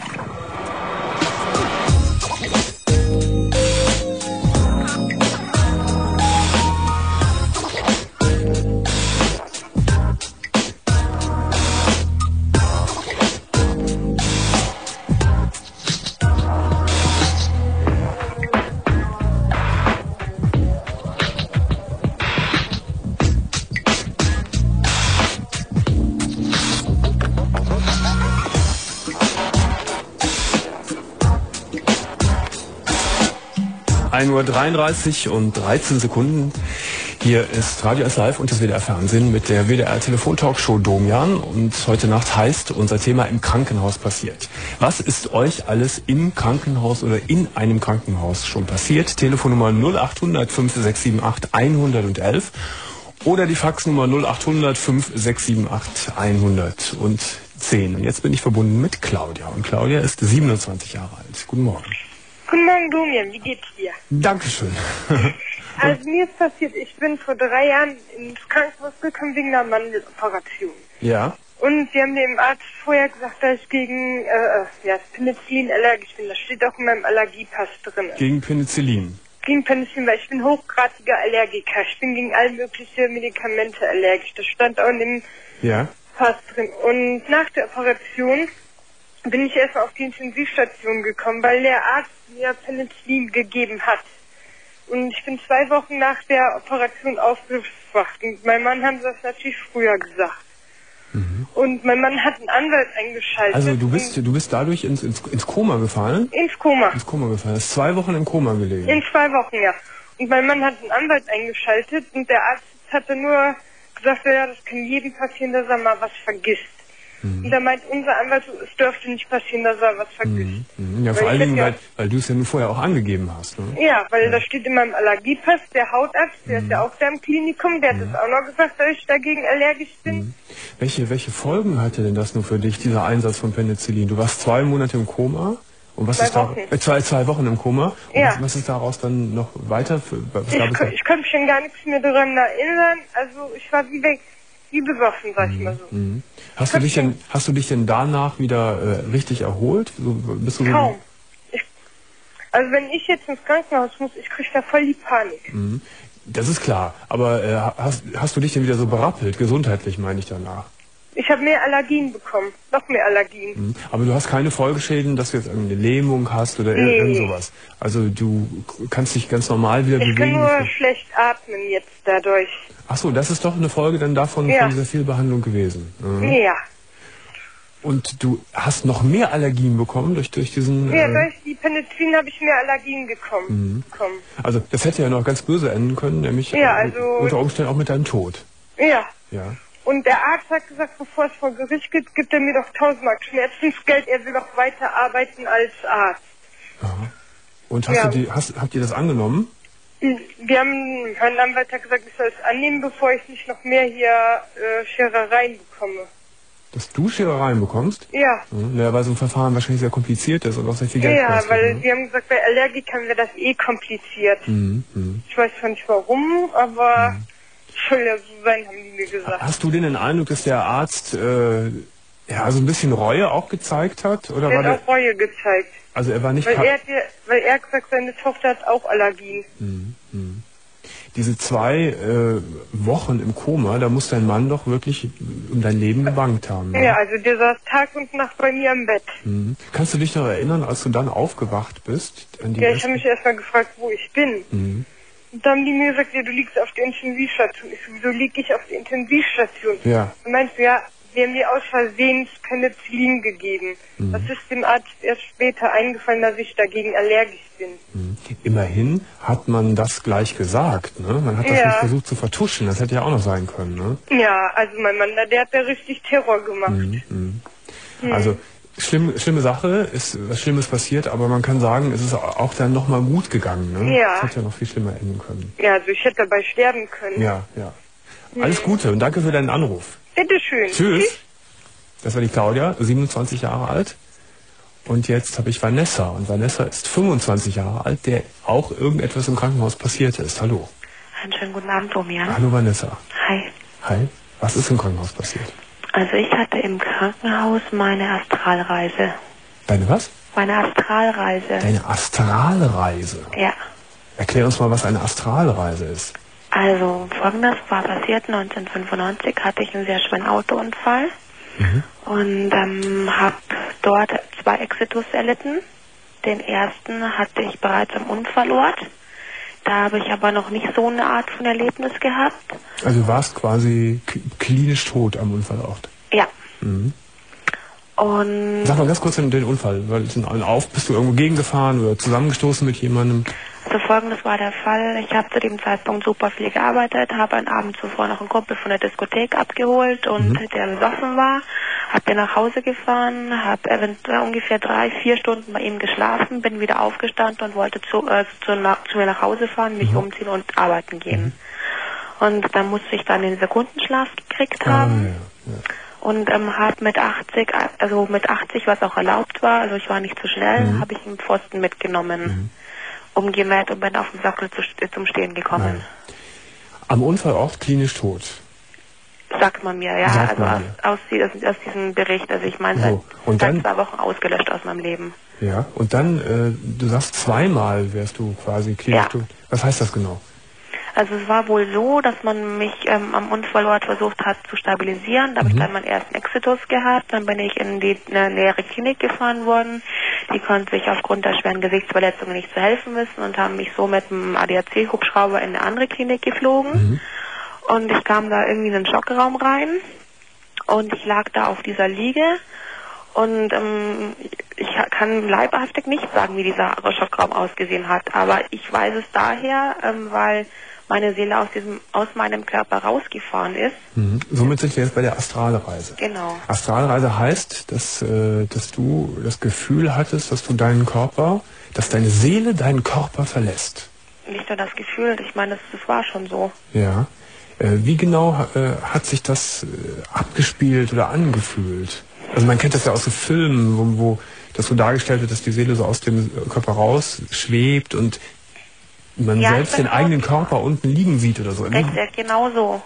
Uhr 33 und 13 Sekunden. Hier ist Radio S Live und das WDR Fernsehen mit der WDR Telefontalkshow Domian. Und heute Nacht heißt unser Thema im Krankenhaus passiert. Was ist euch alles im Krankenhaus oder in einem Krankenhaus schon passiert? Telefonnummer 0800 5678 111 oder die Faxnummer 0800 5678 110. Und jetzt bin ich verbunden mit Claudia. Und Claudia ist 27 Jahre alt. Guten Morgen. Guten Morgen, Domian. Wie geht's dir? Dankeschön. Also mir ist passiert, ich bin vor 3 Jahren ins Krankenhaus gekommen wegen einer Mandeloperation. Ja. Und sie haben dem Arzt vorher gesagt, dass ich gegen Penicillin allergisch bin. Das steht auch in meinem Allergiepass drin. Gegen Penicillin? Gegen Penicillin, weil ich bin hochgradiger Allergiker. Ich bin gegen alle möglichen Medikamente allergisch. Das stand auch in dem Pass drin. Und nach der Operation bin ich erst auf die Intensivstation gekommen, weil der Arzt mir Penicillin gegeben hat. Und ich bin 2 Wochen nach der Operation aufgewacht. Und meinem Mann haben sie das natürlich früher gesagt. Und mein Mann hat einen Anwalt eingeschaltet. Also du bist dadurch ins Koma gefallen? Ins Koma. Ins Koma gefallen. Hast 2 Wochen im Koma gelegen? In 2 Wochen, ja. Und mein Mann hat einen Anwalt eingeschaltet und der Arzt hatte nur gesagt, ja, das kann jedem passieren, dass er mal was vergisst. Und da meint unser Anwalt, es dürfte nicht passieren, dass er was vergisst. Ja, vor allen Dingen, weil du es ja nun vorher auch angegeben hast. Ne? Ja, weil da steht in meinem Allergiepass, der Hautarzt, der ist ja auch da im Klinikum, der hat es auch noch gesagt, dass ich dagegen allergisch bin. Welche Folgen hatte denn das nun für dich, dieser Einsatz von Penicillin? Du warst 2 Monate im Koma. Und was 2 Wochen. 2 Wochen im Koma. Und ja. was ist daraus dann noch weiter? Ich kann mich schon gar nichts mehr daran erinnern. Also ich war wie besoffen, sag ich mal so. Hast du dich denn danach wieder richtig erholt? Bist du kaum. Also wenn ich jetzt ins Krankenhaus muss, ich kriege da voll die Panik. Das ist klar. Aber hast du dich denn wieder so berappelt? Gesundheitlich meine ich danach. Ich habe mehr Allergien bekommen. Noch mehr Allergien. Aber du hast keine Folgeschäden, dass du jetzt irgendeine Lähmung hast oder irgend sowas. Also du kannst dich ganz normal wieder bewegen. Ich kann nur schlecht atmen jetzt dadurch. Ach so, das ist doch eine Folge dann davon von dieser Fehlbehandlung gewesen. Ja. Und du hast noch mehr Allergien bekommen durch diesen... Ja, durch die Penicillin habe ich mehr Allergien bekommen. Also das hätte ja noch ganz böse enden können, nämlich unter Umständen auch mit deinem Tod. Ja. Ja. Und der Arzt hat gesagt, bevor es vor Gericht geht, gibt er mir doch 1000 Mark Schmerzensgeld. Er will doch weiter arbeiten als Arzt. Aha. Und habt ihr das angenommen? Mein Anwalt hat gesagt, ich soll es annehmen, bevor ich nicht noch mehr hier Scherereien bekomme. Dass du Scherereien bekommst? Ja. Ja, weil so ein Verfahren wahrscheinlich sehr kompliziert ist und auch sehr viel Geld kostet. Ja, weil die haben gesagt, bei Allergikern wäre das kompliziert. Ich weiß zwar nicht warum, aber... Soll ja so sein, haben die mir gesagt. Hast du denn den Eindruck, dass der Arzt so ein bisschen Reue auch gezeigt hat? Oder er hat auch Reue gezeigt. Also er war nicht... Weil er hat gesagt, seine Tochter hat auch Allergien. Diese 2 Wochen im Koma, da muss dein Mann doch wirklich um dein Leben gebangt haben. Ja, also der saß Tag und Nacht bei mir im Bett. Kannst du dich noch erinnern, als du dann aufgewacht bist? Ich habe mich erstmal gefragt, wo ich bin. Und dann haben die mir gesagt, ja, du liegst auf der Intensivstation. Ich so, wieso liege ich auf der Intensivstation? Ja. Und meinst du, ja, wir haben mir aus Versehen Penicillin gegeben. Das ist dem Arzt erst später eingefallen, dass ich dagegen allergisch bin. Immerhin hat man das gleich gesagt, ne? Man hat das nicht versucht zu vertuschen, das hätte ja auch noch sein können, ne? Ja, also mein Mann, der hat da richtig Terror gemacht. Also schlimme Sache, ist was Schlimmes passiert, aber man kann sagen, es ist auch dann nochmal gut gegangen, ne? Ja. Es hätte ja noch viel schlimmer enden können. Ja, also ich hätte dabei sterben können. Ja. Alles Gute und danke für deinen Anruf. Bitteschön. Tschüss. Das war die Claudia, 27 Jahre alt. Und jetzt habe ich Vanessa. Und Vanessa ist 25 Jahre alt, der auch irgendetwas im Krankenhaus passiert ist. Hallo. Einen schönen guten Abend, Domian. Hallo Vanessa. Hi. Hi. Was ist im Krankenhaus passiert? Also ich hatte im Krankenhaus meine Astralreise. Deine was? Meine Astralreise. Deine Astralreise? Ja. Erklär uns mal, was eine Astralreise ist. Also folgendes war passiert, 1995 hatte ich einen sehr schweren Autounfall und habe dort 2 Exitus erlitten. Den ersten hatte ich bereits am Unfallort. Da habe ich aber noch nicht so eine Art von Erlebnis gehabt. Also du warst quasi klinisch tot am Unfallort? Ja. Und sag mal ganz kurz den Unfall. Bist du irgendwo gegengefahren oder zusammengestoßen mit jemandem? Also folgendes war der Fall. Ich habe zu dem Zeitpunkt super viel gearbeitet, habe einen Abend zuvor noch einen Kumpel von der Diskothek abgeholt und der besoffen war. Hab den nach Hause gefahren, habe ungefähr 3-4 Stunden bei ihm geschlafen, bin wieder aufgestanden und wollte zu mir nach Hause fahren, mich umziehen und arbeiten gehen. Und dann musste ich dann den Sekundenschlaf gekriegt haben. Und habe mit 80, was auch erlaubt war, also ich war nicht zu schnell, habe ich einen Pfosten mitgenommen, umgemäht und bin auf dem Sockel zum Stehen gekommen. Am Unfallort klinisch tot? Sagt man mir, ja, Sagt also aus diesem Bericht, also ich meine, seit 2 Wochen ausgelöscht aus meinem Leben. Ja, und dann, du sagst 2-mal wärst du quasi klinisch tot. Was heißt das genau? Also es war wohl so, dass man mich am Unfallort versucht hat zu stabilisieren. Da habe ich dann meinen ersten Exitus gehabt. Dann bin ich in die nähere Klinik gefahren worden. Die konnten sich aufgrund der schweren Gesichtsverletzungen nicht zu helfen wissen und haben mich so mit dem ADAC-Hubschrauber in eine andere Klinik geflogen. Und ich kam da irgendwie in den Schockraum rein und ich lag da auf dieser Liege. Und ich kann leibhaftig nicht sagen, wie dieser Schockraum ausgesehen hat. Aber ich weiß es daher, weil meine Seele aus meinem Körper rausgefahren ist. Somit sind wir jetzt bei der Astralreise. Genau. Astralreise heißt, dass du das Gefühl hattest, dass deine Seele deinen Körper verlässt. Nicht nur das Gefühl, ich meine, das war schon so. Ja. Wie genau hat sich das abgespielt oder angefühlt? Also man kennt das ja aus so Filmen, wo das so dargestellt wird, dass die Seele so aus dem Körper raus schwebt und man selbst den eigenen Körper unten liegen sieht oder so. Richtig, genau so.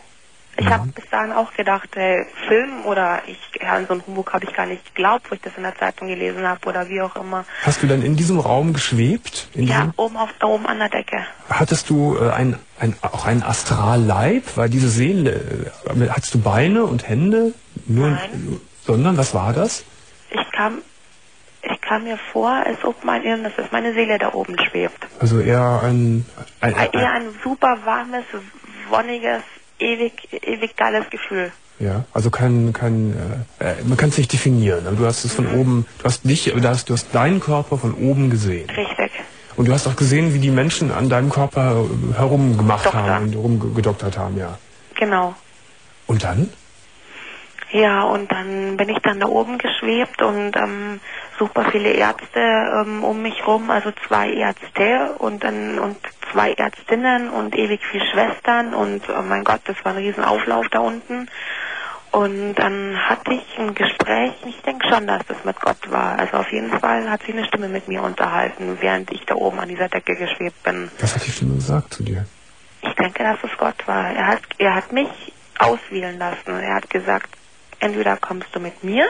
Ich habe bis dahin auch gedacht, Film oder an so einen Humbug habe ich gar nicht geglaubt, wo ich das in der Zeitung gelesen habe oder wie auch immer. Hast du dann in diesem Raum geschwebt? Ja, oben an der Decke. Hattest du auch einen Astralleib? Weil diese Seele, hattest du Beine und Hände? Nein. Sondern, was war das? Ich kam mir vor, als ob meine Seele da oben schwebt. Also eher ein super warmes, wonniges, ewig geiles Gefühl. Ja, also man kann es nicht definieren. Aber du hast es von oben, du hast deinen Körper von oben gesehen. Richtig. Und du hast auch gesehen, wie die Menschen an deinem Körper herumgemacht haben und rumgedoktert haben, ja. Genau. Und dann? Ja, und dann bin ich dann da oben geschwebt und super viele Ärzte um mich rum, also 2 Ärzte und 2 Ärztinnen und ewig viele Schwestern und oh mein Gott, das war ein Riesenauflauf da unten. Und dann hatte ich ein Gespräch, ich denke schon, dass das mit Gott war. Also auf jeden Fall hat sich eine Stimme mit mir unterhalten, während ich da oben an dieser Decke geschwebt bin. Was hat die Stimme gesagt zu dir? Ich denke, dass es Gott war. Er hat mich auswählen lassen. Er hat gesagt, entweder kommst du mit mir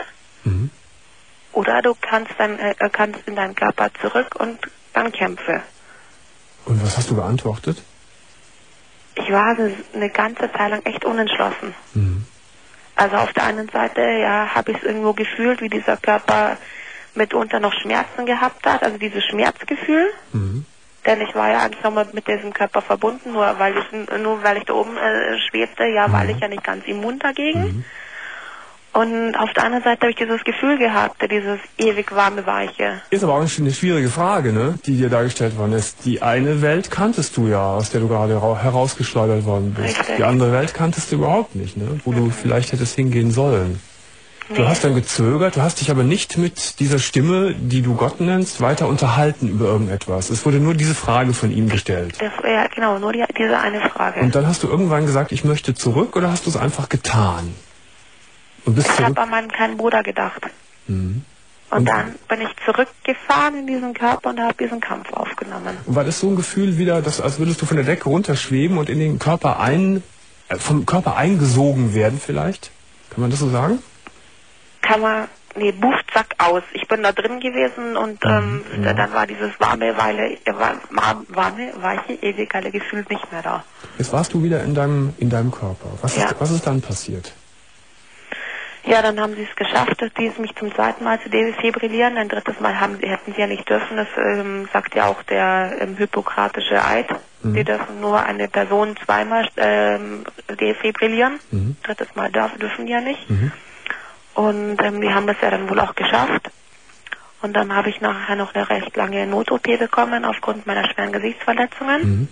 oder du kannst in deinen Körper zurück und dann kämpfe. Und was hast du geantwortet? Ich war eine ganze Zeit lang echt unentschlossen. Also auf der einen Seite habe ich es irgendwo gefühlt, wie dieser Körper mitunter noch Schmerzen gehabt hat, also dieses Schmerzgefühl. Denn ich war ja eigentlich nochmal mit diesem Körper verbunden, nur weil ich da oben schwebte, war ich ja nicht ganz immun dagegen. Und auf der anderen Seite habe ich dieses Gefühl gehabt, dieses ewig warme, weiche. Ist aber auch eine schwierige Frage, ne, die dir dargestellt worden ist. Die eine Welt kanntest du ja, aus der du gerade herausgeschleudert worden bist. Richtig. Die andere Welt kanntest du überhaupt nicht, ne, wo du vielleicht hättest hingehen sollen. Nee. Du hast dann gezögert, du hast dich aber nicht mit dieser Stimme, die du Gott nennst, weiter unterhalten über irgendetwas. Es wurde nur diese Frage von ihm gestellt. Ja, genau, nur diese eine Frage. Und dann hast du irgendwann gesagt, ich möchte zurück, oder hast du es einfach getan? Ich habe an meinen kleinen Bruder gedacht. Und dann bin ich zurückgefahren in diesen Körper und habe diesen Kampf aufgenommen. Und war das so ein Gefühl wieder, als würdest du von der Decke runterschweben und in den Körper vom Körper eingesogen werden vielleicht? Kann man das so sagen? Buff, zack, aus. Ich bin da drin gewesen und dann war dieses warme, weiche, ewig geile Gefühl nicht mehr da. Jetzt warst du wieder in deinem Körper. Was ist dann passiert? Ja, dann haben sie es geschafft, mich zum 2. Mal zu defibrillieren. Ein 3. Mal hätten sie ja nicht dürfen. Das sagt ja auch der hippokratische Eid. Die dürfen nur eine Person 2-mal defibrillieren. 3. Mal dürfen die ja nicht. Und die haben das ja dann wohl auch geschafft. Und dann habe ich nachher noch eine recht lange Not-OP bekommen aufgrund meiner schweren Gesichtsverletzungen.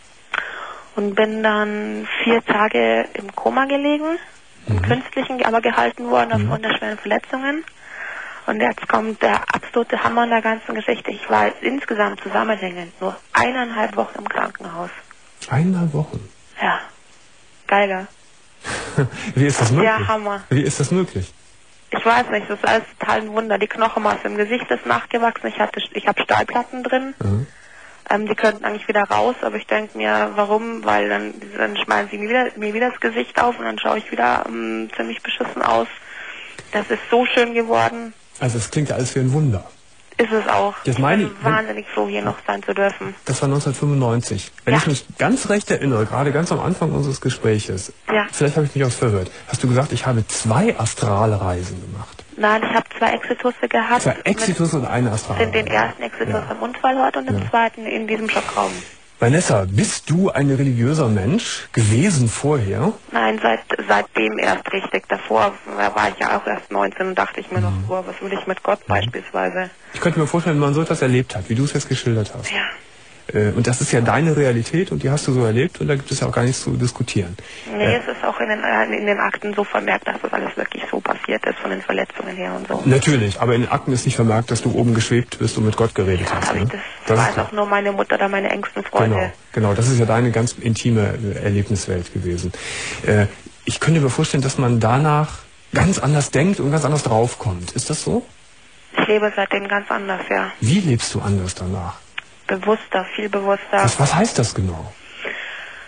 Und bin dann 4 Tage im Koma gelegen. Im Künstlichen aber gehalten worden aufgrund der schweren Verletzungen. Und jetzt kommt der absolute Hammer in der ganzen Geschichte. Ich war insgesamt zusammenhängend nur 1,5 Wochen im Krankenhaus. 1,5 Wochen? Ja. Geiler. Wie ist das möglich? Ja, Hammer. Wie ist das möglich? Ich weiß nicht, das ist alles total ein Wunder. Die Knochenmasse im Gesicht ist nachgewachsen. Ich habe Stahlplatten drin. Die könnten eigentlich wieder raus, aber ich denke mir, warum? Weil dann schmeißen sie mir wieder das Gesicht auf und dann schaue ich wieder ziemlich beschissen aus. Das ist so schön geworden. Also es klingt ja alles wie ein Wunder. Ist es auch. Ich bin wahnsinnig froh, hier noch sein zu dürfen. Das war 1995. Wenn ich mich ganz recht erinnere, gerade ganz am Anfang unseres Gespräches, vielleicht habe ich mich auch verhört, hast du gesagt, ich habe 2 Astralreisen gemacht. Nein, ich habe 2 Exitusse gehabt. 2 Exitusse und eine Astralreise. Den ersten Exitus am Unfallort und den zweiten in diesem Schockraum. Vanessa, bist du ein religiöser Mensch gewesen vorher? Nein, seitdem erst richtig. Davor war ich ja auch erst 19 und dachte ich mir noch, was will ich mit Gott beispielsweise. Ich könnte mir vorstellen, wenn man so etwas erlebt hat, wie du es jetzt geschildert hast. Ja. Und das ist ja deine Realität und die hast du so erlebt und da gibt es ja auch gar nichts zu diskutieren. Nee, es ist auch in den Akten so vermerkt, dass das alles wirklich so passiert ist, von den Verletzungen her und so. Natürlich, aber in den Akten ist nicht vermerkt, dass du oben geschwebt bist und mit Gott geredet hast. Ne? Das weiß auch nur meine Mutter oder meine engsten Freunde. Genau, das ist ja deine ganz intime Erlebniswelt gewesen. Ich könnte mir vorstellen, dass man danach ganz anders denkt und ganz anders draufkommt. Ist das so? Ich lebe seitdem ganz anders, ja. Wie lebst du anders danach? Bewusster, viel bewusster. Was heißt das genau?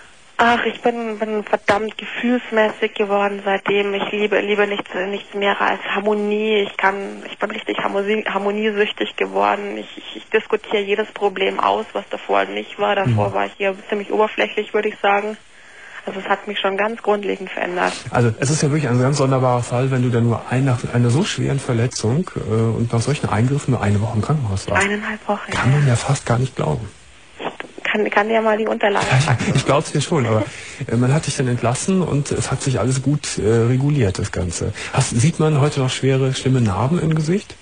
Ach, ich bin verdammt gefühlsmäßig geworden seitdem. Ich liebe nichts mehr als Harmonie. Ich bin richtig harmoniesüchtig geworden. Ich diskutiere jedes Problem aus, was davor nicht war. Davor war ich hier ziemlich oberflächlich, würde ich sagen. Also es hat mich schon ganz grundlegend verändert. Also es ist ja wirklich ein ganz sonderbarer Fall, wenn du dann nur nach einer so schweren Verletzung und nach solchen Eingriffen nur eine Woche im Krankenhaus warst. 1,5 Wochen. Kann man ja fast gar nicht glauben. Kann dir mal die Unterlagen zeigen. Ich glaube es dir schon, aber man hat dich dann entlassen und es hat sich alles gut reguliert, das Ganze. Sieht man heute noch schlimme Narben im Gesicht?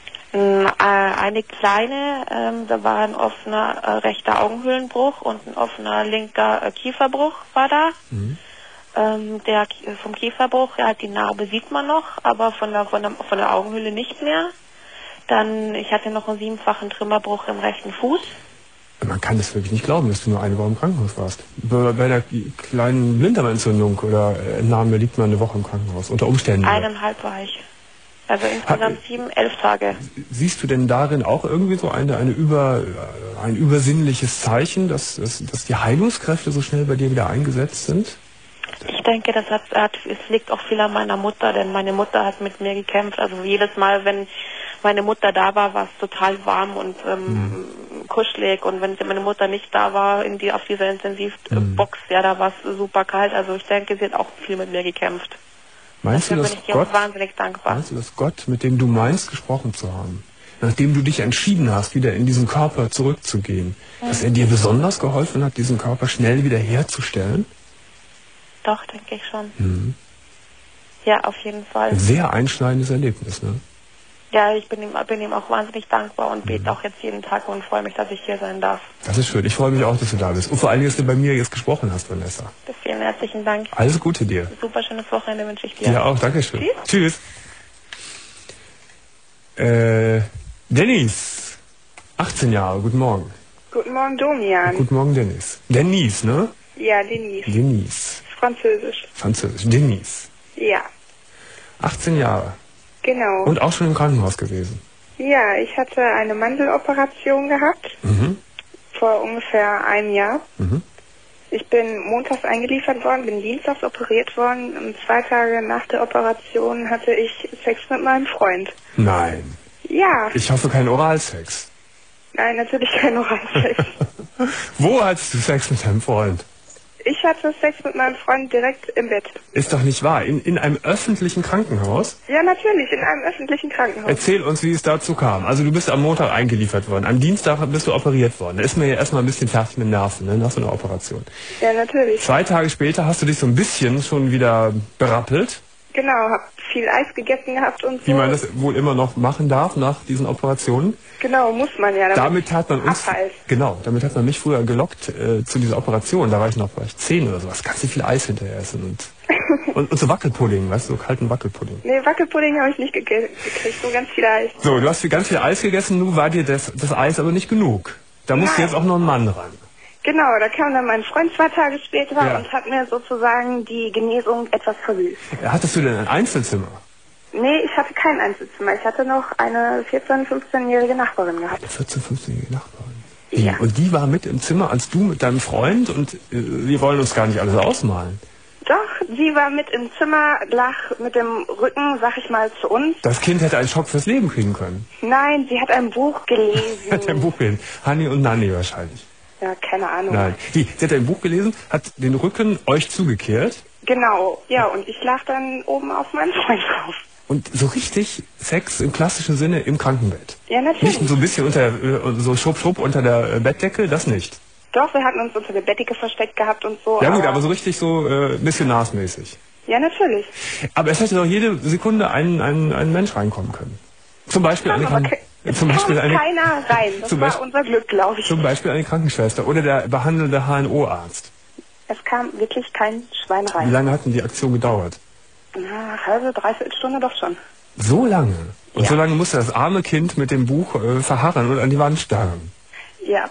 Eine kleine, da war ein offener rechter Augenhöhlenbruch und ein offener linker Kieferbruch war da. Der vom Kieferbruch, ja, die Narbe sieht man noch, aber von der Augenhöhle nicht mehr. Dann, ich hatte noch einen 7-fachen Trümmerbruch im rechten Fuß. Man kann es wirklich nicht glauben, dass du nur eine Woche im Krankenhaus warst. Bei der kleinen Blinddarmentzündung oder Entnahme liegt man eine Woche im Krankenhaus, unter Umständen. 1,5 war ich. Also insgesamt 11 Tage. Siehst du denn darin auch irgendwie so ein übersinnliches Zeichen, dass die Heilungskräfte so schnell bei dir wieder eingesetzt sind? Ich denke, es liegt auch viel an meiner Mutter, denn meine Mutter hat mit mir gekämpft. Also jedes Mal, wenn meine Mutter da war es total warm und kuschelig. Und wenn meine Mutter nicht da war auf dieser Intensivbox, ja, da war es super kalt. Also ich denke, sie hat auch viel mit mir gekämpft. Meinst du, bin ich ihr auch wahnsinnig dankbar. Meinst du, dass Gott, mit dem du meinst, gesprochen zu haben, nachdem du dich entschieden hast, wieder in diesen Körper zurückzugehen, dass er dir besonders geholfen hat, diesen Körper schnell wieder herzustellen? Doch, denke ich schon. Ja, auf jeden Fall. Ein sehr einschneidendes Erlebnis, ne? Ja, ich bin ihm auch wahnsinnig dankbar und bete auch jetzt jeden Tag und freue mich, dass ich hier sein darf. Das ist schön. Ich freue mich auch, dass du da bist. Und vor allem, dass du bei mir jetzt gesprochen hast, Vanessa. Vielen herzlichen Dank. Alles Gute dir. Super schönes Wochenende wünsche ich dir. Ja, auch. Dankeschön. Tschüss. Dennis. 18 Jahre. Guten Morgen. Guten Morgen, Domian. Guten Morgen, Dennis. Denise, ne? Ja, Denise. Denise. Französisch. Denise. Ja. 18 Jahre. Genau. Und auch schon im Krankenhaus gewesen? Ja, ich hatte eine Mandeloperation gehabt. Vor ungefähr einem Jahr. Ich bin montags eingeliefert worden, bin dienstags operiert worden und 2 Tage nach der Operation hatte ich Sex mit meinem Freund. Nein. Ja. Ich hoffe kein Oralsex. Nein, natürlich kein Oralsex. Wo hattest du Sex mit deinem Freund? Ich hatte Sex mit meinem Freund direkt im Bett. Ist doch nicht wahr. In einem öffentlichen Krankenhaus? Ja, natürlich, in einem öffentlichen Krankenhaus. Erzähl uns, wie es dazu kam. Also du bist am Montag eingeliefert worden. Am Dienstag bist du operiert worden. Da ist man ja erstmal ein bisschen fertig mit Nerven, ne, nach so einer Operation. Ja, natürlich. 2 Tage später hast du dich so ein bisschen schon wieder berappelt. Genau, hab viel Eis gegessen gehabt und so. Wie man das wohl immer noch machen darf nach diesen Operationen. Genau, muss man ja. Damit hat man uns, damit hat man mich früher gelockt zu dieser Operation. Da war ich 10 oder sowas. Ganz viel Eis hinterher essen und so Wackelpudding, weißt du, so kalten Wackelpudding. Nee, Wackelpudding habe ich nicht gekriegt, so ganz viel Eis. So, du hast ganz viel Eis gegessen, nun war dir das Eis aber nicht genug. Da musste jetzt auch noch ein Mann ran. Genau, da kam dann mein Freund 2 Tage später und hat mir sozusagen die Genesung etwas versüßt. Hattest du denn ein Einzelzimmer? Nee, ich hatte kein Einzelzimmer. Ich hatte noch eine 14-, 15-jährige Nachbarin gehabt. Eine 14-, 15-jährige Nachbarin? Ja. Und die war mit im Zimmer als du mit deinem Freund und wir wollen uns gar nicht alles ausmalen. Doch, sie war mit im Zimmer, lag mit dem Rücken, sag ich mal, zu uns. Das Kind hätte einen Schock fürs Leben kriegen können. Nein, sie hat ein Buch gelesen. Hat ein Buch gelesen. Hanni und Nanni wahrscheinlich. Ja, keine Ahnung. Nein. Sie hat ein Buch gelesen, hat den Rücken euch zugekehrt. Genau, ja, und ich lag dann oben auf meinen Freund drauf. Und so richtig Sex im klassischen Sinne im Krankenbett? Ja, natürlich. Nicht so ein bisschen so schrupp unter der Bettdecke, das nicht? Doch, wir hatten uns unter der Bettdecke versteckt gehabt und so. Ja gut, aber so richtig so missionarsmäßig. Ja, natürlich. Aber es hätte doch jede Sekunde ein Mensch reinkommen können. Zum Beispiel keiner rein. Das war unser Glück, glaube ich. Zum Beispiel eine Krankenschwester oder der behandelnde HNO-Arzt. Es kam wirklich kein Schwein rein. Wie lange hat denn die Aktion gedauert? Na, halbe, 30 Stunden doch schon. So lange? Und so lange musste das arme Kind mit dem Buch verharren und an die Wand starren? Ja.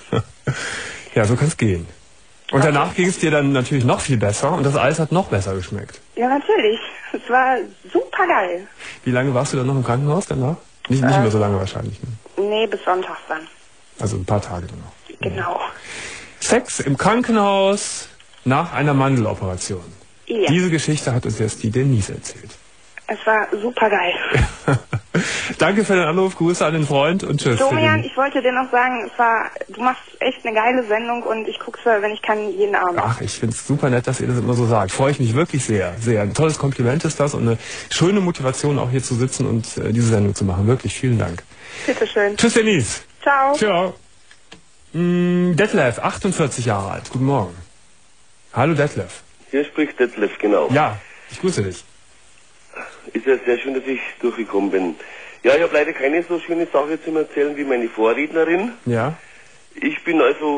Ja, so kann es gehen. Und danach ging es dir dann natürlich noch viel besser und das Eis hat noch besser geschmeckt. Ja, natürlich. Es war super geil. Wie lange warst du dann noch im Krankenhaus danach? Nicht mehr so lange wahrscheinlich. Ne? Nee, bis Sonntag dann. Also ein paar Tage dann noch. Genau. Sex im Krankenhaus nach einer Mandeloperation. Ja. Diese Geschichte hat uns jetzt die Denise erzählt. Es war super geil. Danke für den Anruf, Grüße an den Freund und tschüss. Domian, ich wollte dir noch sagen, du machst echt eine geile Sendung und ich gucke wenn ich kann, jeden Abend. Ach, ich finde es super nett, dass ihr das immer so sagt. Freue ich mich wirklich sehr, sehr. Ein tolles Kompliment ist das und eine schöne Motivation, auch hier zu sitzen und diese Sendung zu machen. Wirklich, vielen Dank. Bitteschön. Tschüss, Denise. Ciao. Ciao. Detlef, 48 Jahre alt. Guten Morgen. Hallo, Detlef. Hier spricht Detlef, genau. Ja, ich grüße dich. Ist ja sehr schön, dass ich durchgekommen bin. Ja, ich habe leider keine so schöne Sache zu erzählen wie meine Vorrednerin. Ja. Ich bin also,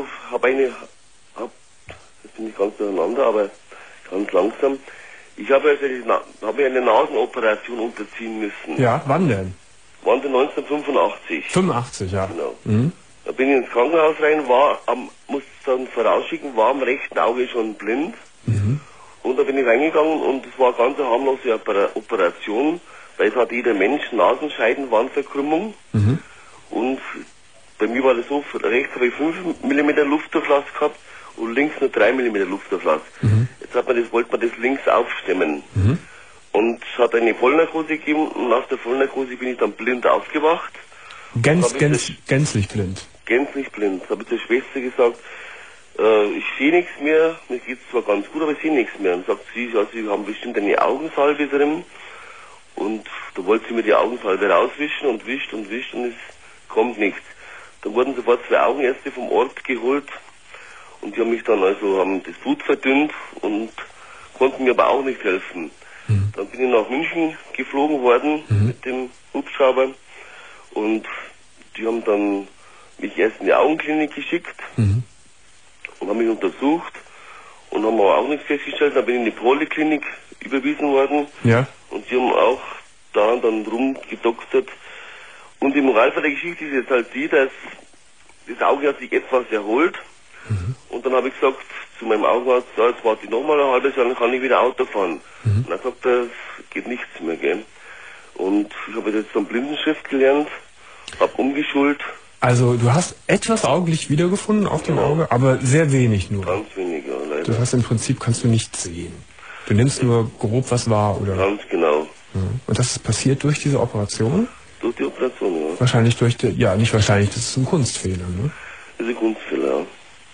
jetzt bin ich ganz durcheinander, aber ganz langsam. Ich habe also eine Nasenoperation unterziehen müssen. Ja, wann denn? Wann denn? 1985. 85, ja. Genau. Mhm. Da bin ich ins Krankenhaus rein, muss dann vorausschicken, war am rechten Auge schon blind. Mhm. Und da bin ich reingegangen und es war eine ganz harmlose Operation, weil es hat jeder Mensch Nasenscheidenwandverkrümmung. Mhm. Und bei mir war das so, rechts habe ich 5 mm Luftdurchlass gehabt und links nur 3 mm Luftdurchlass. Mhm. Jetzt wollte man das links aufstemmen. Mhm. Und es hat eine Vollnarkose gegeben und nach der Vollnarkose bin ich dann blind aufgewacht. Gänzlich blind. Gänzlich blind. Da habe ich zur Schwester gesagt, ich sehe nichts mehr, mir geht es zwar ganz gut, aber ich sehe nichts mehr. Und sagt sie, ja, sie haben bestimmt eine Augensalbe drin. Und da wollte sie mir die Augensalbe rauswischen und wischt und wischt und es kommt nichts. Dann wurden sofort 2 Augenärzte vom Ort geholt und die haben mich dann haben das Blut verdünnt und konnten mir aber auch nicht helfen. Mhm. Dann bin ich nach München geflogen worden mit dem Hubschrauber und die haben dann mich erst in die Augenklinik geschickt. Mhm. Und haben mich untersucht und haben aber auch nichts festgestellt. Dann bin ich in die Poliklinik überwiesen worden. Ja. Und die haben auch da dann rumgedoktert. Und die Moral von der Geschichte ist jetzt halt die, dass das Auge hat sich etwas erholt. Mhm. Und dann habe ich gesagt zu meinem Augenarzt, ja, jetzt warte ich nochmal ein halbes Jahr, dann kann ich wieder Auto fahren. Mhm. Und dann sagt er, es geht nichts mehr, gell. Und ich habe jetzt dann Blindenschrift gelernt, habe umgeschult. Also du hast etwas Augenlicht wiedergefunden auf dem Auge, aber sehr wenig nur. Ganz wenig, ja, leider. Das heißt, im Prinzip kannst du nichts sehen. Du nimmst nur grob, was war, oder? Ganz genau. Ja. Und das ist passiert durch diese Operation? Durch die Operation, ja. Wahrscheinlich nicht wahrscheinlich, das ist ein Kunstfehler, ne? Das ist ein Kunstfehler, ja.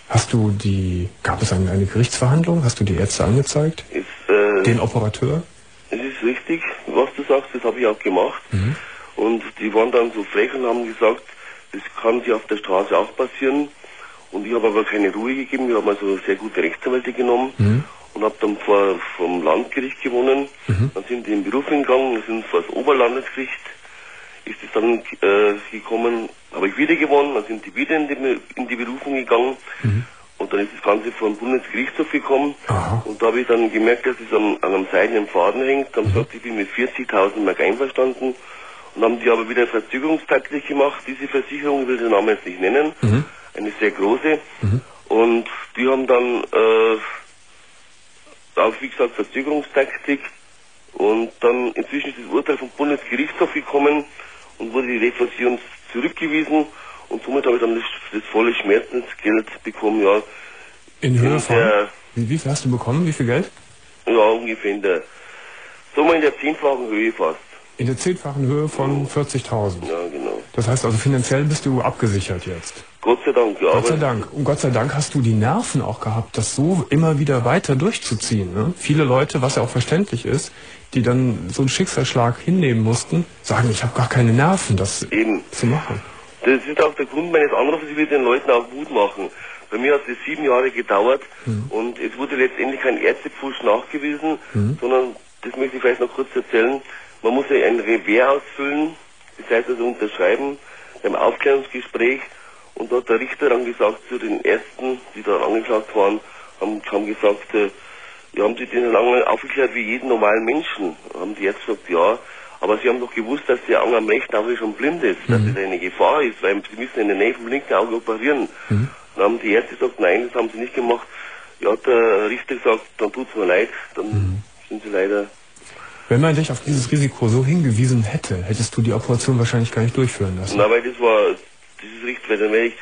Gab es eine Gerichtsverhandlung? Hast du die Ärzte angezeigt? Den Operateur? Es ist richtig, was du sagst, das habe ich auch gemacht. Mhm. Und die waren dann so frech und haben gesagt, das kann sich auf der Straße auch passieren. Und ich habe aber keine Ruhe gegeben. Ich habe also sehr gute Rechtsanwälte genommen und habe dann vom Landgericht gewonnen. Mhm. Dann sind die in Berufung gegangen, sind vor das Oberlandesgericht. Ist es dann gekommen, habe ich wieder gewonnen, dann sind die wieder in die Berufung gegangen. Mhm. Und dann ist das Ganze vor den Bundesgerichtshof gekommen. Aha. Und da habe ich dann gemerkt, dass es an einem seidenen Faden hängt. Dann gesagt, ich bin mit 40.000 Mark einverstanden. Und haben die aber wieder verzögerungstaktisch gemacht. Diese Versicherung, ich will den Namen jetzt nicht nennen, eine sehr große. Mhm. Und die haben dann auch, wie gesagt, Verzögerungstaktik. Und dann inzwischen ist das Urteil vom Bundesgerichtshof gekommen und wurde die Refusion zurückgewiesen. Und somit habe ich dann das volle Schmerzensgeld bekommen, ja. In Höhe von? Wie viel hast du bekommen? Wie viel Geld? Ja, ungefähr in der 10-fachen Höhe fast. In der 10-fachen Höhe von 40.000? Ja, genau. Das heißt also, finanziell bist du abgesichert jetzt? Gott sei Dank, ja. Gott sei Dank. Und Gott sei Dank hast du die Nerven auch gehabt, das so immer wieder weiter durchzuziehen. Ne? Viele Leute, was ja auch verständlich ist, die dann so einen Schicksalsschlag hinnehmen mussten, sagen, ich habe gar keine Nerven, das zu machen. Das ist auch der Grund meines Anrufs, ich will den Leuten auch Mut machen. Bei mir hat es 7 Jahre gedauert und es wurde letztendlich kein Ärztepfusch nachgewiesen, sondern, das möchte ich vielleicht noch kurz erzählen, man muss ja ein Revers ausfüllen, das heißt also unterschreiben, beim Aufklärungsgespräch, und da hat der Richter dann gesagt zu den Ersten, die da angeklagt waren, haben gesagt, ja, haben Sie den lange aufgeklärt wie jeden normalen Menschen? Haben die Ärzte gesagt, ja, aber Sie haben doch gewusst, dass der Auge am rechten Auge schon blind ist, dass das eine Gefahr ist, weil Sie müssen in der Nähe vom linken Auge operieren. Dann haben die Ärzte gesagt, nein, das haben sie nicht gemacht. Ja, hat der Richter gesagt, dann tut's mir leid, dann sind sie leider... Wenn man dich auf dieses Risiko so hingewiesen hätte, hättest du die Operation wahrscheinlich gar nicht durchführen lassen. Na, weil das war, dieses Richter, weil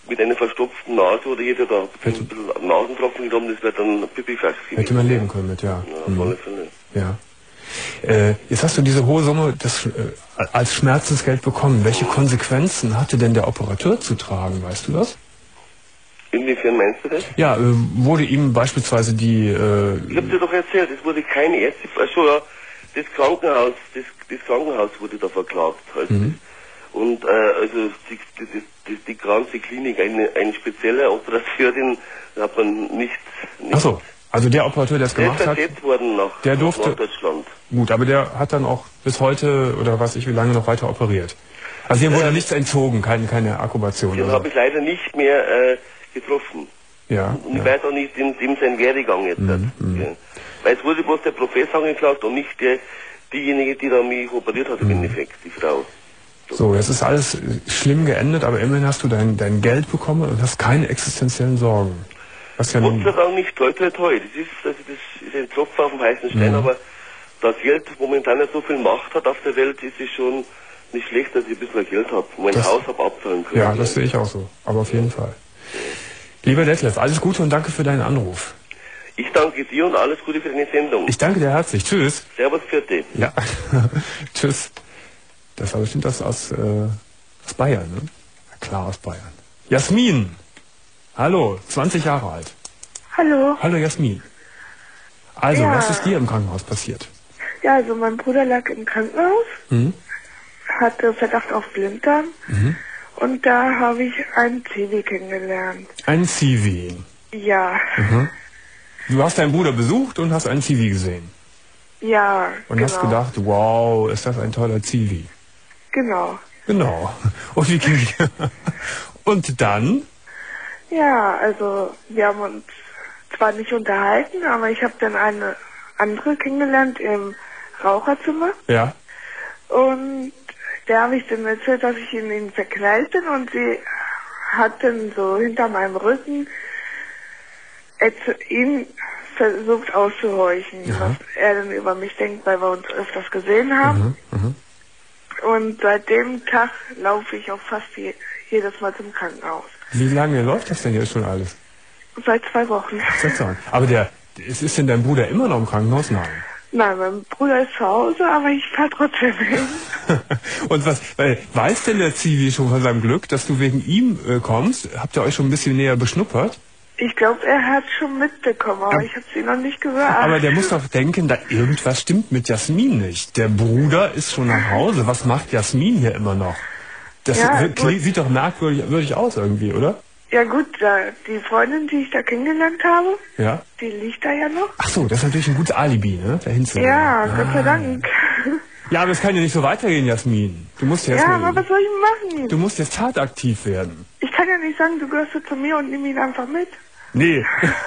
mit einer verstopften Nase oder jeder da ein bisschen Nasentropfen genommen, das wäre dann Pipi-Fax gewesen. Hätte man leben können mit, ja. Ja, auf alle Fälle. Ja. Jetzt hast du diese hohe Summe als Schmerzensgeld bekommen. Welche Konsequenzen hatte denn der Operateur zu tragen, weißt du das? Inwiefern meinst du das? Ja, wurde ihm beispielsweise die... ich habe dir doch erzählt, es wurde keine Ärzte... Also ja, das Krankenhaus wurde da verklagt. Also und also die ganze Klinik, eine spezielle Operateurin hat man nicht... Ach so, also der Operateur, der es gemacht hat... Der ist versetzt worden nach Norddeutschland. Gut, aber der hat dann auch bis heute, oder weiß ich wie lange, noch weiter operiert. Also hier wurde nichts entzogen, keine Akkubation. Den habe ich leider nicht mehr getroffen. Ja. Und ich weiß auch nicht in dem sein Werdegang jetzt. Ja. Weil es wurde bloß der Professor angeklagt und nicht diejenige, die da mich operiert hat im Endeffekt, die Frau. So, jetzt ist alles schlimm geendet, aber immerhin hast du dein Geld bekommen und hast keine existenziellen Sorgen. Was ja Gott sei Dank nicht, toi toi toi. Das ist ein Tropfen auf dem heißen Stein, aber da Geld momentan nicht so viel Macht hat auf der Welt, ist es schon nicht schlecht, dass ich ein bisschen Geld habe und mein Haus habe abzahlen können. Ja, das sehe ich auch so, aber auf jeden Fall. Lieber Detlef, alles Gute und danke für deinen Anruf. Ich danke dir und alles Gute für deine Sendung. Ich danke dir herzlich. Tschüss. Servus, Vierte. Ja, tschüss. Das war bestimmt das aus Bayern, ne? Klar, aus Bayern. Jasmin. Hallo, 20 Jahre alt. Hallo. Hallo Jasmin. Also, was ist dir im Krankenhaus passiert? Ja, also mein Bruder lag im Krankenhaus, hatte Verdacht auf Blinddarm und da habe ich einen Zivi kennengelernt. Ein Zivi? Ja. Du hast deinen Bruder besucht und hast einen Zivi gesehen? Ja, und hast gedacht, wow, ist das ein toller Zivi? Genau. Genau. Und wie ging Und dann? Ja, also wir haben uns zwar nicht unterhalten, aber ich habe dann eine andere kennengelernt im Raucherzimmer. Ja. Und da habe ich dann erzählt, dass ich in ihn verknallt bin und sie hat dann so hinter meinem Rücken ihn versucht auszuhorchen, was er dann über mich denkt, weil wir uns öfters gesehen haben. Und seit dem Tag laufe ich auch fast jedes Mal zum Krankenhaus. Wie lange läuft das denn jetzt schon alles? Seit 2 Wochen. Aber ist denn dein Bruder immer noch im Krankenhaus? Nein. Nein, mein Bruder ist zu Hause, aber ich fahre trotzdem hin. Und weiß denn der Zivi schon von seinem Glück, dass du wegen ihm kommst? Habt ihr euch schon ein bisschen näher beschnuppert? Ich glaube, er hat schon mitbekommen, aber ich habe es ihm noch nicht gesagt. Aber der muss doch denken, da irgendwas stimmt mit Jasmin nicht. Der Bruder ist schon nach Hause. Was macht Jasmin hier immer noch? Das sieht doch merkwürdig aus irgendwie, oder? Ja gut, die Freundin, die ich da kennengelernt habe, die liegt da ja noch. Ach so, das ist natürlich ein gutes Alibi, ne? Dahin zu gehen. Ja, Gott sei Dank. Ja, aber es kann ja nicht so weitergehen, Jasmin. Du musst jetzt aber was soll ich machen? Du musst jetzt tataktiv werden. Ich kann ja nicht sagen, du gehörst zu mir und nimm ihn einfach mit. Nee,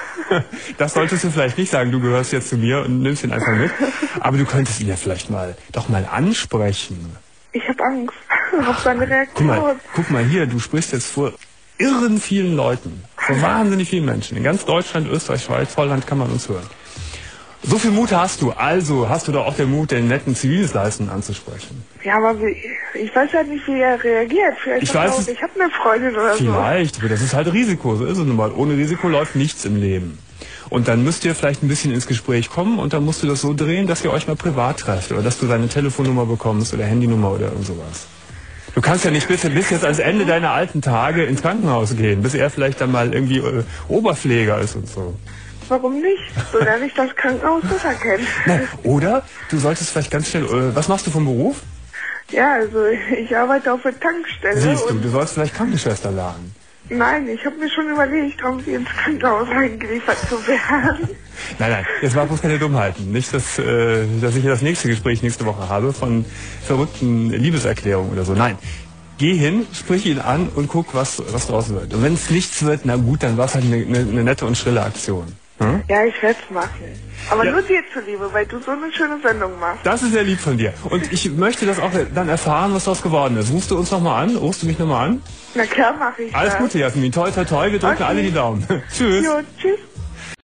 das solltest du vielleicht nicht sagen, du gehörst jetzt zu mir und nimmst ihn einfach mit. Aber du könntest ihn ja vielleicht doch mal ansprechen. Ich habe Angst auf seine Reaktion. Guck mal hier, du sprichst jetzt vor irren vielen Leuten, vor wahnsinnig vielen Menschen. In ganz Deutschland, Österreich, Schweiz, Holland kann man uns hören. So viel Mut hast du, also hast du doch auch den Mut, den netten Zivildienstleistenden anzusprechen. Ja, aber ich weiß halt nicht, wie er reagiert. Vielleicht ich habe eine Freundin oder vielleicht, aber das ist halt Risiko, so ist es nun mal. Ohne Risiko läuft nichts im Leben. Und dann müsst ihr vielleicht ein bisschen ins Gespräch kommen und dann musst du das so drehen, dass ihr euch mal privat trefft oder dass du seine Telefonnummer bekommst oder Handynummer oder irgend sowas. Du kannst ja nicht bis jetzt ans Ende deiner alten Tage ins Krankenhaus gehen, bis er vielleicht dann mal irgendwie Oberpfleger ist und so. Warum nicht? So lerne ich das Krankenhaus besser kennen. Oder du solltest vielleicht ganz schnell, was machst du vom Beruf? Ja, also ich arbeite auf der Tankstelle. Siehst du sollst vielleicht Krankenschwester lernen. Nein, ich habe mir schon überlegt, irgendwie ins Krankenhaus eingeliefert zu werden. Nein, jetzt war bloß keine Dummheiten. Nicht, dass ich das nächste Gespräch nächste Woche habe von verrückten Liebeserklärungen oder so. Nein, geh hin, sprich ihn an und guck, was draus wird. Und wenn es nichts wird, na gut, dann war es halt eine nette und schrille Aktion. Ja, ich werde es machen. Aber nur dir zuliebe, weil du so eine schöne Sendung machst. Das ist sehr lieb von dir. Und ich möchte das auch dann erfahren, was daraus geworden ist. Rufst du uns nochmal an? Rufst du mich nochmal an? Na klar, mache ich. Alles Gute, Jasmin. Toi, toi, toi. Wir drücken alle die Daumen. Tschüss. Jo, tschüss.